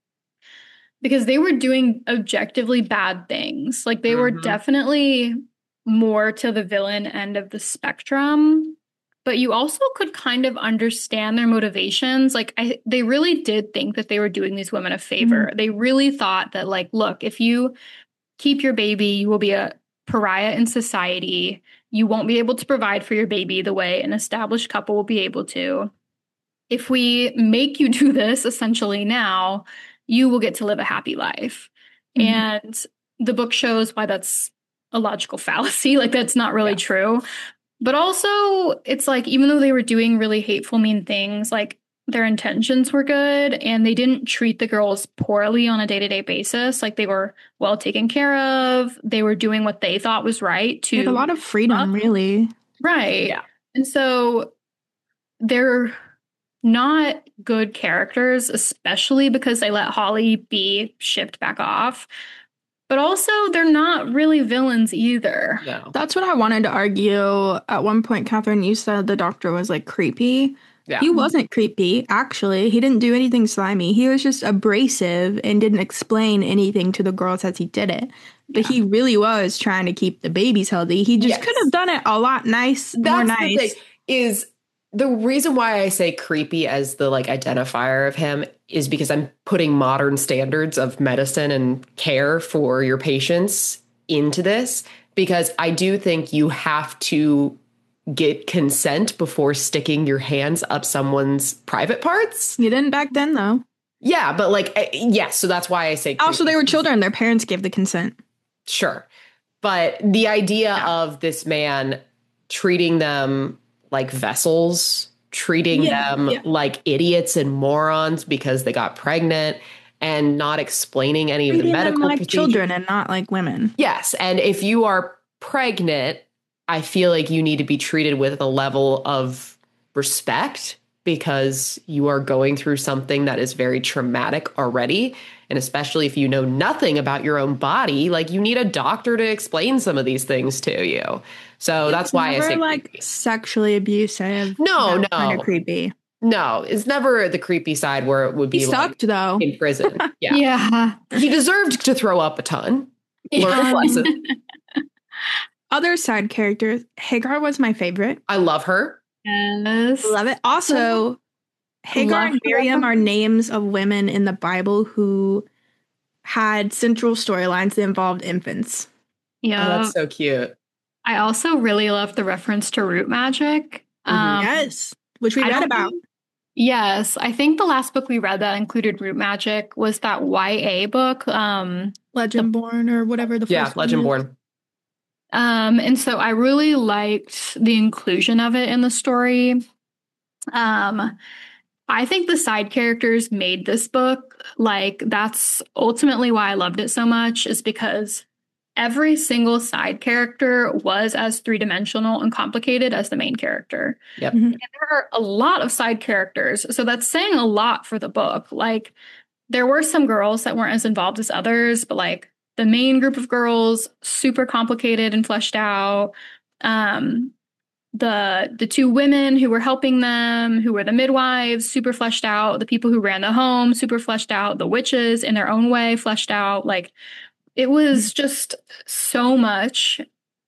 because they were doing objectively bad things. Like they mm-hmm. were definitely more to the villain end of the spectrum, but you also could kind of understand their motivations. Like I, they really did think that they were doing these women a favor. Mm-hmm. They really thought that, like, look, if you keep your baby, you will be a pariah in society. You won't be able to provide for your baby the way an established couple will be able to. If we make you do this essentially now, you will get to live a happy life. Mm-hmm. And the book shows why that's a logical fallacy. Like, that's not really yeah. true. But also, it's like, even though they were doing really hateful, mean things, like, their intentions were good, and they didn't treat the girls poorly on a day-to-day basis. Like, they were well taken care of. They were doing what they thought was right to... They had a lot of freedom, uh, really. Right. Yeah. And so they're not good characters, especially because they let Holly be shipped back off. But also, they're not really villains either. No. That's what I wanted to argue. At one point, Catherine, you said the doctor was, like, creepy. Yeah. He wasn't creepy, actually. He didn't do anything slimy. He was just abrasive and didn't explain anything to the girls as he did it. But yeah. he really was trying to keep the babies healthy. He just yes. could have done it a lot nice, That's more nice. The thing, is the reason why I say creepy as the, like, identifier of him is because I'm putting modern standards of medicine and care for your patients into this, because I do think you have to get consent before sticking your hands up someone's private parts. You didn't back then, though. Yeah, but like, yes, yeah, so that's why I say creepy. Also, they were children. Their parents gave the consent. Sure. But the idea yeah. of this man treating them like vessels, treating yeah, them yeah. like idiots and morons because they got pregnant, and not explaining any treating of the medical them like procedure. Children and not like women. Yes, and if you are pregnant, I feel like you need to be treated with a level of respect, because you are going through something that is very traumatic already. And especially if you know nothing about your own body, like, you need a doctor to explain some of these things to you. So it's that's why I say like creepy. Sexually abusive. No, no. Kind of creepy. No, it's never the creepy side where it would be he sucked, like though. In prison. Yeah. yeah. He deserved to throw up a ton. Learn a lesson. Other side characters, Hagar was my favorite. I love her. Yes. Love it. Also, Hagar love and Miriam her. Are names of women in the Bible who had central storylines that involved infants. Yeah. Oh, that's so cute. I also really love the reference to root magic. Mm-hmm. Um, yes. Which we I read about. Think, yes. I think the last book we read that included root magic was that Y A book. Um, Legendborn or whatever the first Yeah, Legendborn. Um, and so I really liked the inclusion of it in the story. Um, I think the side characters made this book. Like, that's ultimately why I loved it so much, is because every single side character was as three-dimensional and complicated as the main character. Yep. Mm-hmm. And there are a lot of side characters, so that's saying a lot for the book. Like, there were some girls that weren't as involved as others, but, like, the main group of girls, super complicated and fleshed out. Um, the the two women who were helping them, who were the midwives, super fleshed out. The people who ran the home, super fleshed out. The witches, in their own way, fleshed out. Like, it was just so much.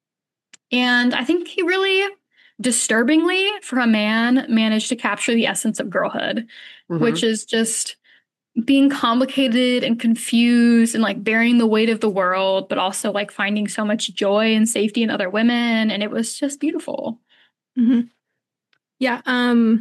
And I think he really, disturbingly, for a man, managed to capture the essence of girlhood, mm-hmm. which is just being complicated and confused and, like, bearing the weight of the world, but also, like, finding so much joy and safety in other women. And it was just beautiful. Mm-hmm. Yeah. Um,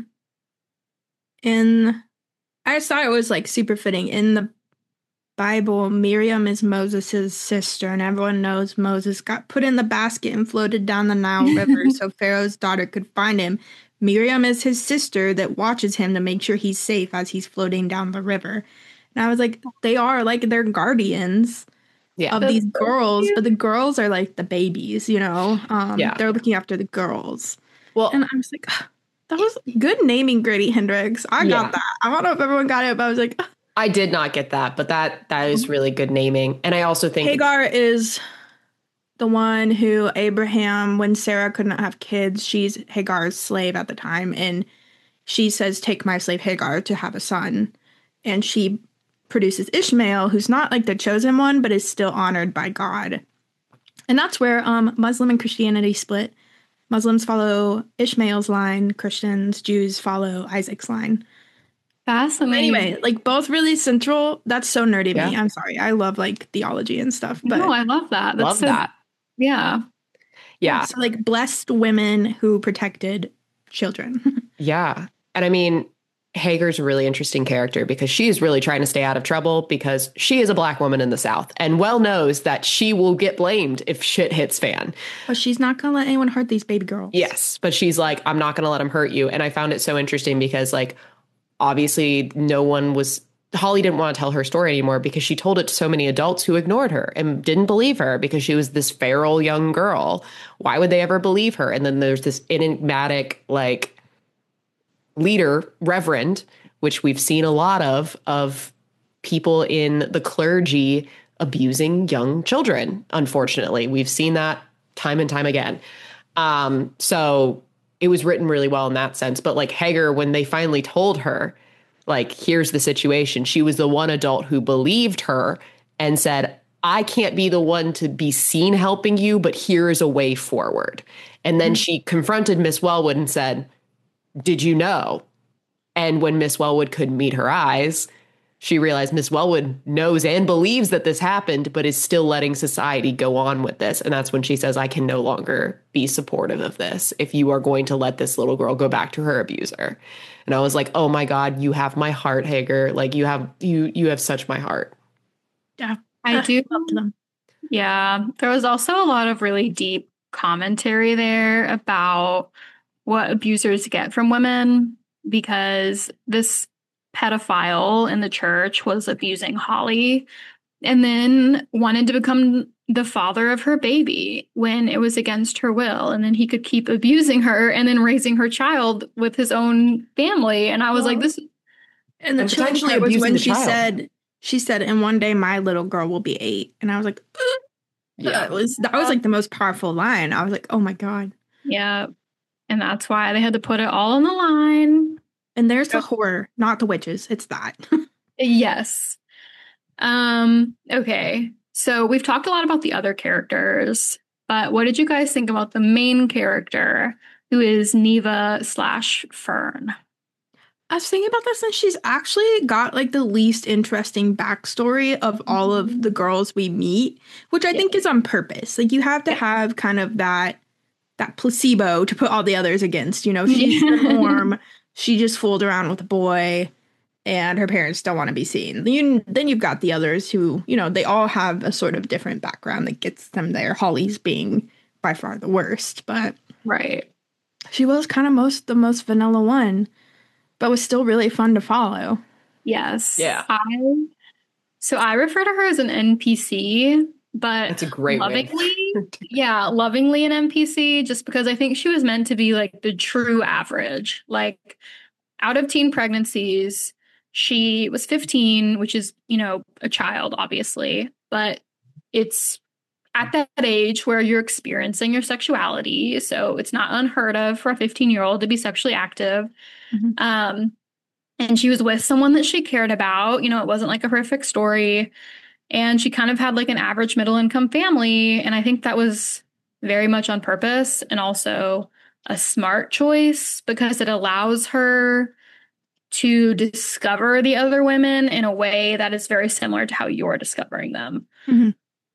in, I just thought it was, like, super fitting. In the Bible, Miriam is Moses' sister, and everyone knows Moses got put in the basket and floated down the Nile River so Pharaoh's daughter could find him. Miriam is his sister that watches him to make sure he's safe as he's floating down the river. And I was like, they are, like, they're guardians yeah, of these girls, cute. But the girls are, like, the babies, you know? Um, yeah. They're looking after the girls. Well, and I was like, that was good naming, Grady Hendrix. I got yeah. that. I don't know if everyone got it, but I was like... I did not get that, but that that is really good naming. And I also think... Hagar is The one who Abraham, when Sarah could not have kids, she's Hagar's slave at the time, and she says, take my slave Hagar to have a son. And she produces Ishmael, who's not like the chosen one, but is still honored by God. And that's where um, Muslim and Christianity split. Muslims follow Ishmael's line, Christians, Jews follow Isaac's line. Fascinating. Anyway, like both really central. That's so nerdy Yeah. me. I'm sorry. I love like theology and stuff. But No, I love that. That's Love so, that. Yeah. Yeah. So like blessed women who protected children. Yeah. And I mean, Hagar's a really interesting character because she is really trying to stay out of trouble because she is a black woman in the South and well knows that she will get blamed if shit hits fan. But she's not going to let anyone hurt these baby girls. Yes. But she's like, I'm not going to let him hurt you. And I found it so interesting because like, obviously no one was, Holly didn't want to tell her story anymore because she told it to so many adults who ignored her and didn't believe her because she was this feral young girl. Why would they ever believe her? And then there's this enigmatic, like, leader, reverend, which we've seen a lot of, of people in the clergy abusing young children. Unfortunately, we've seen that time and time again. Um, so it was written really well in that sense. But like Hagar, when they finally told her, like, here's the situation, she was the one adult who believed her and said, I can't be the one to be seen helping you, but here is a way forward. And then mm-hmm. she confronted Miss Wellwood and said, did you know? And when Miss Wellwood couldn't meet her eyes, she realized Miss Wellwood knows and believes that this happened, but is still letting society go on with this. And that's when she says, I can no longer be supportive of this if you are going to let this little girl go back to her abuser. And I was like, oh my God, you have my heart, Hagar. Like you have, you, you have such my heart. Yeah, I do. Them. Yeah. There was also a lot of really deep commentary there about what abusers get from women, because this pedophile in the church was abusing Holly and then wanted to become the father of her baby when it was against her will. And then he could keep abusing her and then raising her child with his own family. And I was well, like, this. And the and chilling part was when she child. said, she said, and one day my little girl will be eight. And I was like, ugh. Yeah, that was, that was like the most powerful line. I was like, oh my God. Yeah. And that's why they had to put it all on the line. And there's the horror, not the witches. It's that. Yes. Um, okay. So we've talked a lot about the other characters, but what did you guys think about the main character, who is Neva slash Fern? I was thinking about this, and she's actually got like the least interesting backstory of all of the girls we meet, which I yeah. think is on purpose. Like you have to have kind of that that placebo to put all the others against, you know, she's the norm. She just fooled around with a boy and her parents don't want to be seen. You, then you've got the others who, you know, they all have a sort of different background that gets them there. Holly's being by far the worst, but right. She was kind of most the most vanilla one, but was still really fun to follow. Yes. Yeah. I, so I refer to her as an N P C. But that's a great lovingly, yeah, lovingly an N P C, just because I think she was meant to be like the true average. Like out of teen pregnancies, she was fifteen, which is, you know, a child, obviously, but it's at that age where you're experiencing your sexuality. So it's not unheard of for a fifteen year old to be sexually active. Mm-hmm. Um, and she was with someone that she cared about. You know, it wasn't like a horrific story. And she kind of had like an average middle income family. And I think that was very much on purpose and also a smart choice because it allows her to discover the other women in a way that is very similar to how you're discovering them. Mm-hmm.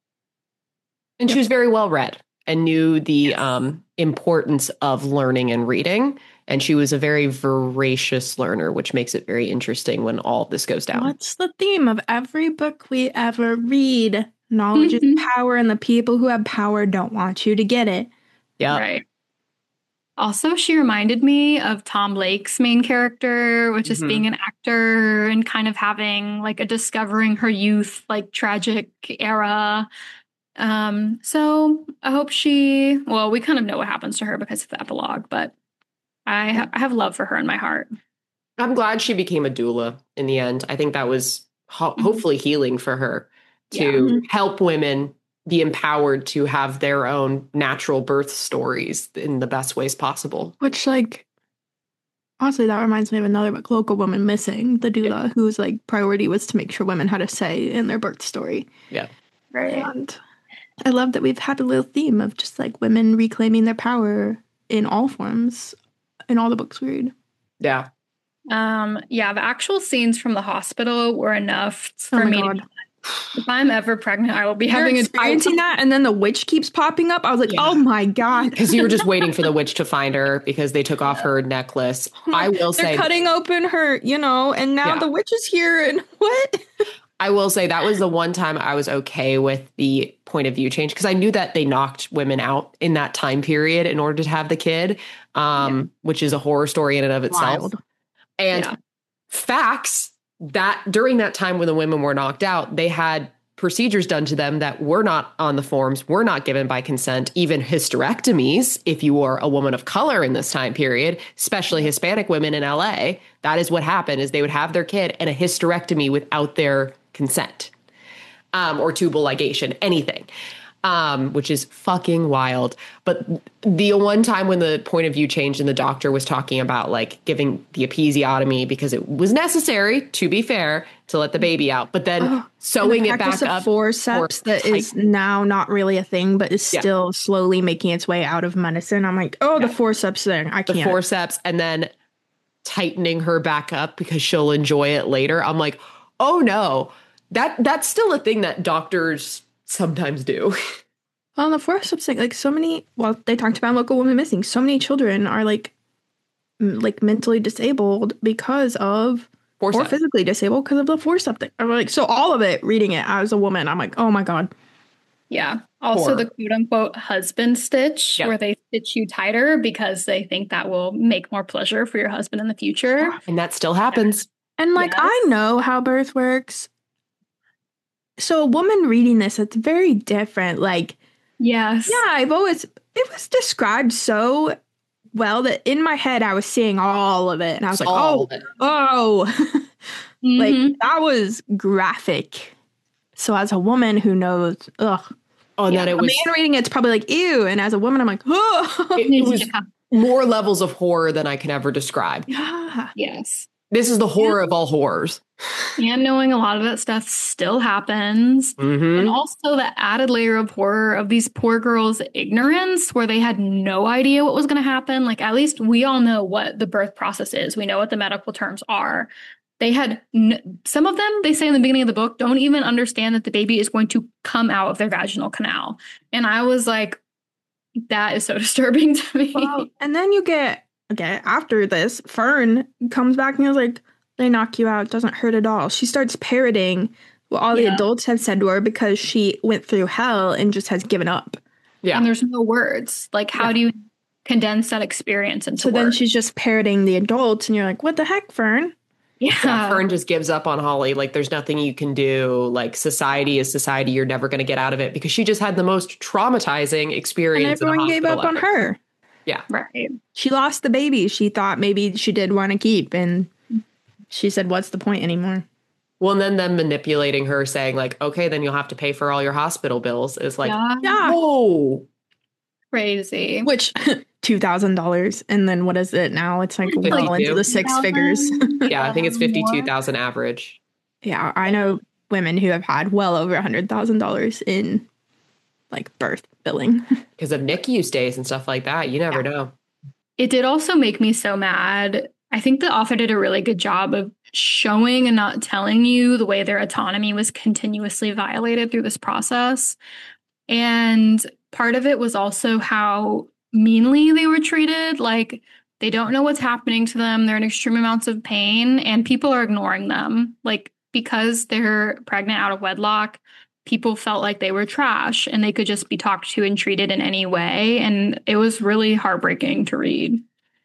And she was very well read and knew the yes. um, importance of learning and reading. And she was a very voracious learner, which makes it very interesting when all this goes down. What's the theme of every book we ever read? Knowledge mm-hmm. is power, and the people who have power don't want you to get it. Yeah. Right. Also, she reminded me of Tom Lake's main character, which is mm-hmm. being an actor and kind of having like a discovering her youth, like tragic era. Um, so I hope she, well, we kind of know what happens to her because of the epilogue, but I, ha- I have love for her in my heart. I'm glad she became a doula in the end. I think that was ho- hopefully healing for her to yeah. help women be empowered to have their own natural birth stories in the best ways possible. Which, like, honestly, that reminds me of another book, Local Woman Missing, the doula, yeah. whose, like, priority was to make sure women had a say in their birth story. Yeah. Right. And I love that we've had a little theme of just, like, women reclaiming their power in all forms in all the books we read. Yeah. Um, yeah, the actual scenes from the hospital were enough for oh me God. to if I'm ever pregnant, I will be You're having experiencing a that, and then the witch keeps popping up. I was like, yeah. oh my God. Because you were just waiting for the witch to find her because they took off her necklace. I will They're say cutting open her, you know, and now yeah. the witch is here and what? I will say that was the one time I was okay with the point of view change because I knew that they knocked women out in that time period in order to have the kid, um, yeah. which is a horror story in and of itself. Wild. And yeah. facts that during that time when the women were knocked out, they had procedures done to them that were not on the forms, were not given by consent, even hysterectomies. If you were a woman of color in this time period, especially Hispanic women in L A, that is what happened is they would have their kid and a hysterectomy without their consent, um, or tubal ligation, anything, um, which is fucking wild. But the one time when the point of view changed and the doctor was talking about like giving the episiotomy because it was necessary, to be fair, to let the baby out, but then oh, sewing it back up. Forceps that type. Is now not really a thing, but is still yeah. slowly making its way out of medicine. I'm like, oh, yeah. the forceps thing. I can't. The forceps and then tightening her back up because she'll enjoy it later. I'm like, oh no, that that's still a thing that doctors sometimes do. Well, the forceps thing, like so many, well, they talked about Local Woman Missing. So many children are like, m- like mentally disabled because of, forceps. Or physically disabled because of the forceps thing. I'm like, so all of it, reading it as a woman, I'm like, oh my God. Yeah. Also Poor. The quote unquote husband stitch yep. where they stitch you tighter because they think that will make more pleasure for your husband in the future. And that still happens. And like, yes. I know how birth works. So a woman reading this, it's very different. Like, yes. Yeah, I've always, it was described so well that in my head, I was seeing all of it. And I was like, all oh, oh, mm-hmm. like that was graphic. So as a woman who knows, ugh. Oh, and yeah, then it a was. A man reading it's probably like, ew. And as a woman, I'm like, oh. It, it was more levels of horror than I can ever describe. Yeah. Yes. This is the horror yeah. of all horrors. And knowing a lot of that stuff still happens. Mm-hmm. And also the added layer of horror of these poor girls' ignorance where they had no idea what was going to happen. Like, at least we all know what the birth process is. We know what the medical terms are. They had, n- some of them, they say in the beginning of the book, don't even understand that the baby is going to come out of their vaginal canal. And I was like, that is so disturbing to me. Well, and then you get, okay, after this, Fern comes back and is like, they knock you out, doesn't hurt at all. She starts parroting what all yeah. the adults have said to her because she went through hell and just has given up. Yeah. And there's no words. Like, how yeah. do you condense that experience into So words? then she's just parroting the adults and you're like, what the heck, Fern? Yeah. yeah. Fern just gives up on Holly. Like, there's nothing you can do. Like, society is society. You're never going to get out of it because she just had the most traumatizing experience. And everyone gave up ever. on her. Yeah. Right. She lost the baby she thought maybe she did want to keep. And she said, what's the point anymore? Well, and then them manipulating her saying like, okay, then you'll have to pay for all your hospital bills is like, yeah. yeah. oh, crazy. Which two thousand dollars. And then what is it now? It's like well into the six figures. Yeah, I think it's fifty-two thousand average. Yeah, I know women who have had well over one hundred thousand dollars in like birth billing. Because of N I C U stays and stuff like that. You never yeah. know. It did also make me so mad. I think the author did a really good job of showing and not telling you the way their autonomy was continuously violated through this process. And part of it was also how meanly they were treated. Like, they don't know what's happening to them. They're in extreme amounts of pain and people are ignoring them. Like, because they're pregnant out of wedlock, people felt like they were trash and they could just be talked to and treated in any way. And it was really heartbreaking to read.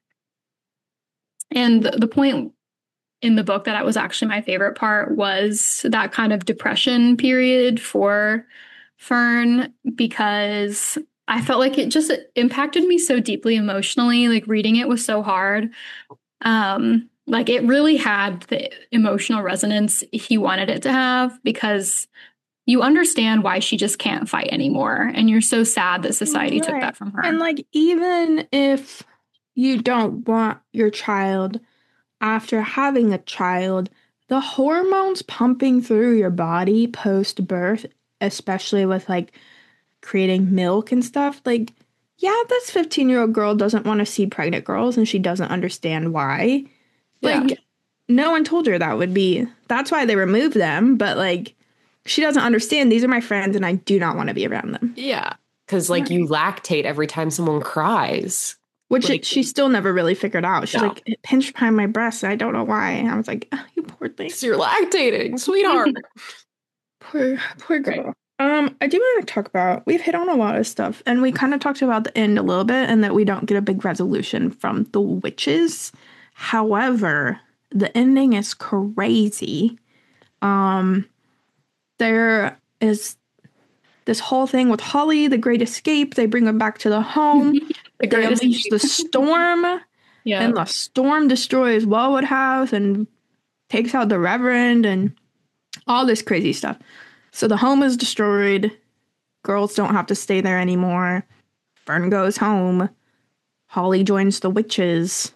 And the point in the book that I was actually my favorite part was that kind of depression period for Fern, because I felt like it just impacted me so deeply emotionally. Like, reading it was so hard. Um, like, it really had the emotional resonance he wanted it to have, because you understand why she just can't fight anymore. And you're so sad that society Right. took that from her. And like, even if you don't want your child after having a child, the hormones pumping through your body post-birth, especially with like creating milk and stuff, like, yeah, this fifteen-year-old girl doesn't want to see pregnant girls and she doesn't understand why. Like, Yeah. no one told her that would be, that's why they removed them, but like, she doesn't understand. These are my friends and I do not want to be around them. Yeah. Because, like, you lactate every time someone cries. Which Like- it, she still never really figured out. She's No. like, it pinched behind my breast. I don't know why. And I was like, oh, you poor thing. Because you're lactating, sweetheart. Poor, poor girl. Um, I do want to talk about, we've hit on a lot of stuff, and we kind of talked about the end a little bit, and that we don't get a big resolution from the witches. However, the ending is crazy. Um, there is this whole thing with Holly, the Great Escape. They bring her back to the home. The They greatest unleash the storm, Yeah. and the storm destroys Wellwood House and takes out the Reverend and all this crazy stuff. So the home is destroyed. Girls don't have to stay there anymore. Fern goes home. Holly joins the witches.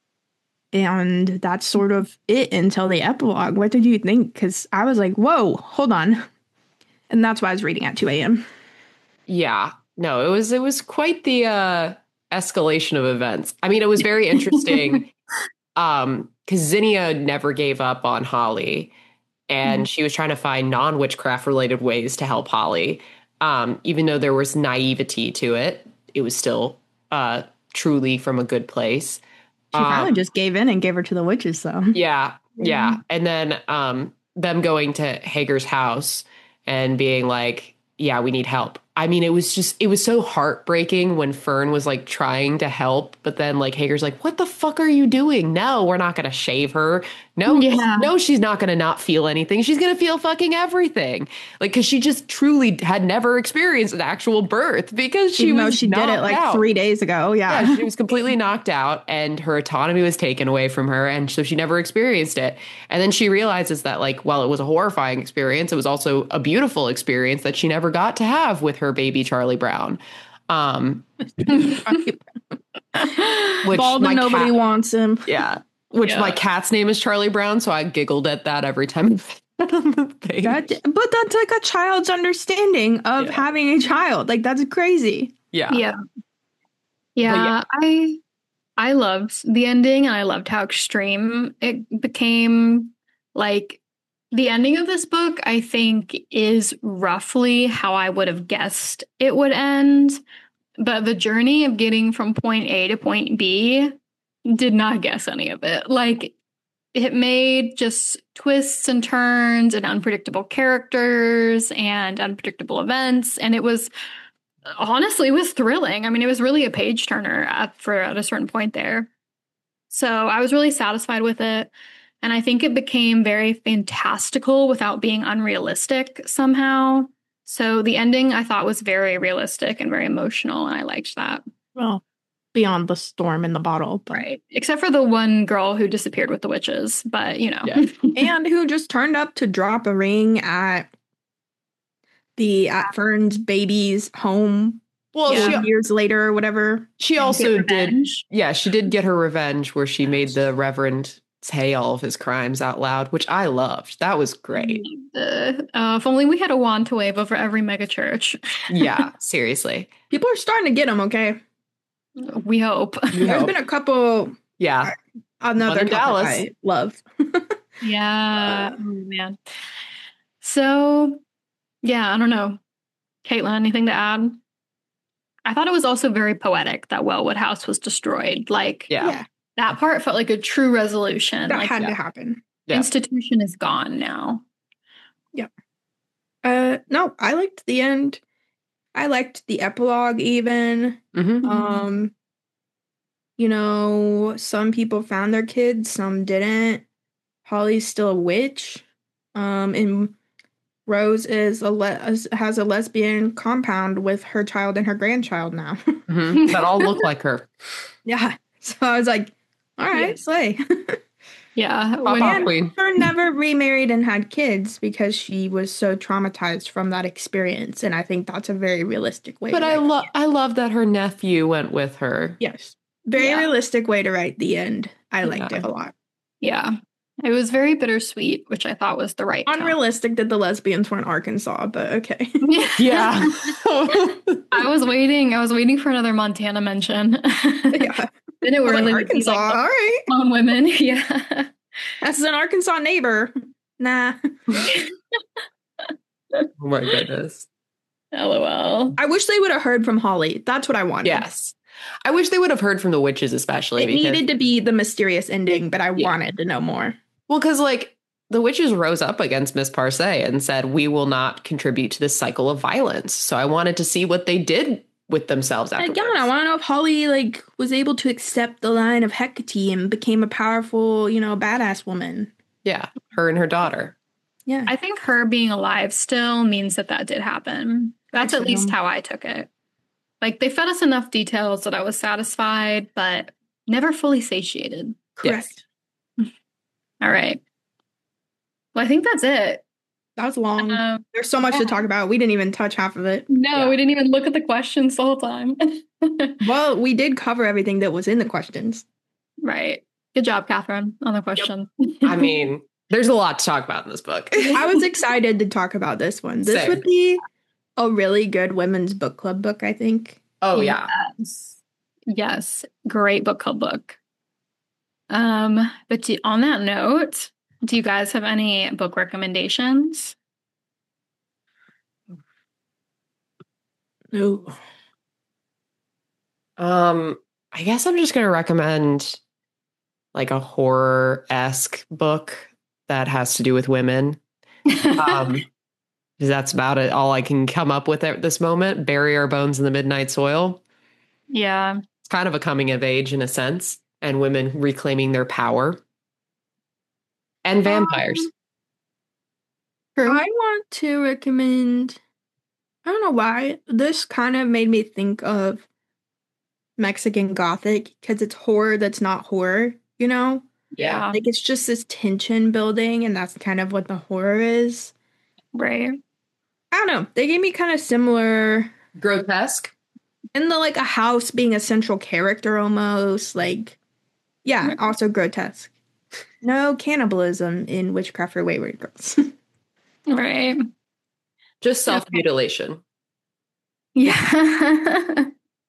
And that's sort of it until the epilogue. What did you think? Because I was like, whoa, hold on. And that's why I was reading at two a.m. Yeah. No, it was it was quite the uh escalation of events. I mean, it was very interesting. um, because Zinnia never gave up on Holly, and Mhm. she was trying to find non-witchcraft related ways to help Holly. Um, even though there was naivety to it, it was still uh truly from a good place. She finally Um, just gave in and gave her to the witches, though. Yeah, yeah. And then um them going to Hager's house and being like, yeah, we need help. I mean, it was just, it was so heartbreaking when Fern was like trying to help, but then like Hager's like, what the fuck are you doing? No, we're not going to shave her. No, Yeah. no, she's not going to not feel anything. She's going to feel fucking everything. Like, cause she just truly had never experienced an actual birth because she Even though was she did it knocked like out. three days ago. Yeah. Yeah, she was completely knocked out and her autonomy was taken away from her. And so she never experienced it. And then she realizes that, like, while it was a horrifying experience, it was also a beautiful experience that she never got to have with her baby Charlie Brown. Um, which Bald my and nobody cat, wants him. yeah, which Yeah. my cat's name is Charlie Brown. So I giggled at that every time. on the page. That, but that's like a child's understanding of Yeah. having a child. Like, that's crazy. yeah. Yeah. Yeah, yeah. I I loved the ending and I loved how extreme it became. Like the ending of this book, I think, is roughly how I would have guessed it would end. But the journey of getting from point A to point B did not guess any of it. Like it made just twists and turns and unpredictable characters and unpredictable events. And it was honestly, it was thrilling. I mean, it was really a page turner at, for at a certain point there. So I was really satisfied with it. And I think it became very fantastical without being unrealistic somehow. So the ending I thought was very realistic and very emotional. And I liked that. Well, beyond the storm in the bottle. But. Right. Except for the one girl who disappeared with the witches. But, you know. Yeah. And who just turned up to drop a ring at the at Fern's baby's home Well, Yeah. she years later or whatever. she also Get did. revenge. Yeah, she did get her revenge where she made the Reverend say all of his crimes out loud, which I loved. That was great. Uh, uh, if only we had a wand to wave over every megachurch. Yeah, seriously. People are starting to get them, okay? We hope. We There's hope. been a couple, Yeah. another in couple Dallas. I love. Yeah. Oh, man. So, yeah, I don't know. Caitlin, anything to add? I thought it was also very poetic that Wellwood House was destroyed. Like, Yeah. that part felt like a true resolution. That Like, had yeah. to happen. Yeah. institution is gone now. Uh, no, I liked the end. I liked the epilogue even. hmm Um, you know, some people found their kids, some didn't. Holly's still a witch. Um, and Rose is a le- has a lesbian compound with her child and her grandchild now. hmm That all look like her. Yeah. So I was like, all right, Yes. slay. Yeah. Pop when- off And queen. her never remarried and had kids because she was so traumatized from that experience. And I think that's a very realistic way But to I write love it. I love that her nephew went with her. Yes. Very Yeah. realistic way to write the end. I liked Yeah. it a lot. yeah. It was very bittersweet, which I thought was the right tone. Unrealistic that the lesbians were in Arkansas, but okay. Yeah. I was waiting. I was waiting for another Montana mention. Yeah. Then it I was like, really would be Arkansas, like all right. lone women. Yeah. That's an Arkansas neighbor. Nah. Oh my goodness. LOL. I wish they would have heard from Holly. That's what I wanted. Yes. I wish they would have heard from the witches, especially. It because, needed to be the mysterious ending, but I Yeah. wanted to know more. Well, because like the witches rose up against Miss Parcay and said, we will not contribute to this cycle of violence. So I wanted to see what they did with themselves afterwards. Again, I want to know if Holly like was able to accept the line of Hecate and became a powerful, you know, badass woman. Yeah. Her and her daughter. Yeah. I think her being alive still means that that did happen. That's I at least see. how I took it. Like they fed us enough details that I was satisfied, but never fully satiated. Correct. All right. Well, I think that's it. That was long. Um, There's so much yeah. to talk about. We didn't even touch half of it. no, Yeah. we didn't even look at the questions the whole time. Well, we did cover everything that was in the questions. Right. Good job, Catherine, on the question. I mean, there's a lot to talk about in this book. I was excited to talk about this one. This Same. would be a really good women's book club book, I think. Oh, yeah. Yes. Yes. Great book club book. Um, but do, on that note, do you guys have any book recommendations? Ooh. Um, I guess I'm just going to recommend like a horror-esque book that has to do with women. Um, 'cause that's about it. All I can come up with at this moment. Bury Our Bones in the Midnight Soil. yeah. It's kind of a coming of age in a sense, and women reclaiming their power. And vampires. True. I want to recommend, I don't know why, this kind of made me think of Mexican Gothic because it's horror that's not horror, you know? Yeah. Like it's just this tension building, and that's kind of what the horror is. Right. I don't know. They gave me kind of similar, Grotesque. and the like a house being a central character almost. Like, yeah, Right. also grotesque. No cannibalism in Witchcraft for Wayward Girls. Right. Just self-mutilation. Yeah.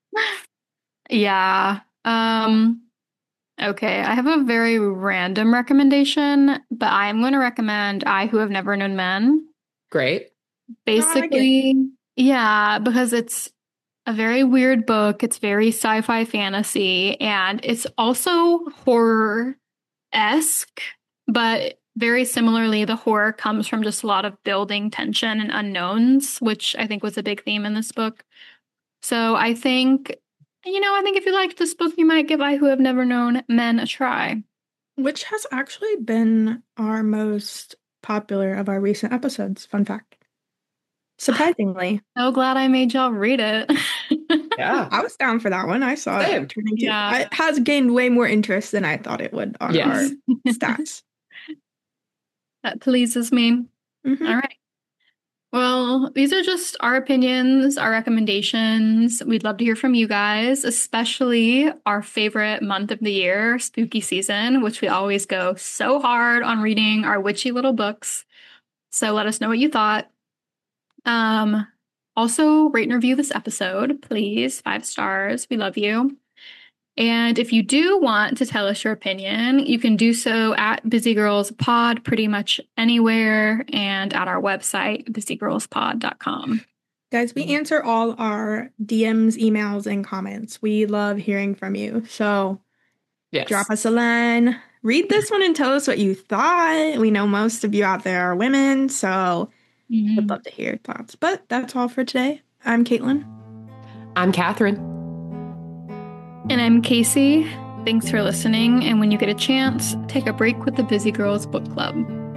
yeah. Um okay, I have a very random recommendation, but I'm going to recommend I Who Have Never Known Men. Great. Basically, yeah, because it's a very weird book. It's very sci-fi fantasy, and it's also horror-esque, but very similarly, the horror comes from just a lot of building tension and unknowns, which I think was a big theme in this book. So I think, you know, I think if you liked this book, you might give I Who Have Never Known Men a try. Which has actually been our most popular of our recent episodes. Fun fact. Surprisingly. So glad I made y'all read it. Yeah. I was down for that one. I saw Same. it turning to. Yeah. It has gained way more interest than I thought it would on Yes. our stats. That pleases me. Mhm. All right. Well, these are just our opinions, our recommendations. We'd love to hear from you guys, especially our favorite month of the year, spooky season, which we always go so hard on reading our witchy little books. So let us know what you thought. Um, also, rate and review this episode, please. Five stars. We love you. And if you do want to tell us your opinion, you can do so at Busy Girls Pod pretty much anywhere and at our website, busy girls pod dot com. Guys, we answer all our D Ms, emails, and comments. We love hearing from you. So Yes. drop us a line. Read this one and tell us what you thought. We know most of you out there are women, so would love to hear your thoughts. But that's all for today. I'm Caitlin. I'm Catherine. And I'm Casey. Thanks for listening. And when you get a chance, take a break with the Busy Girls Book Club.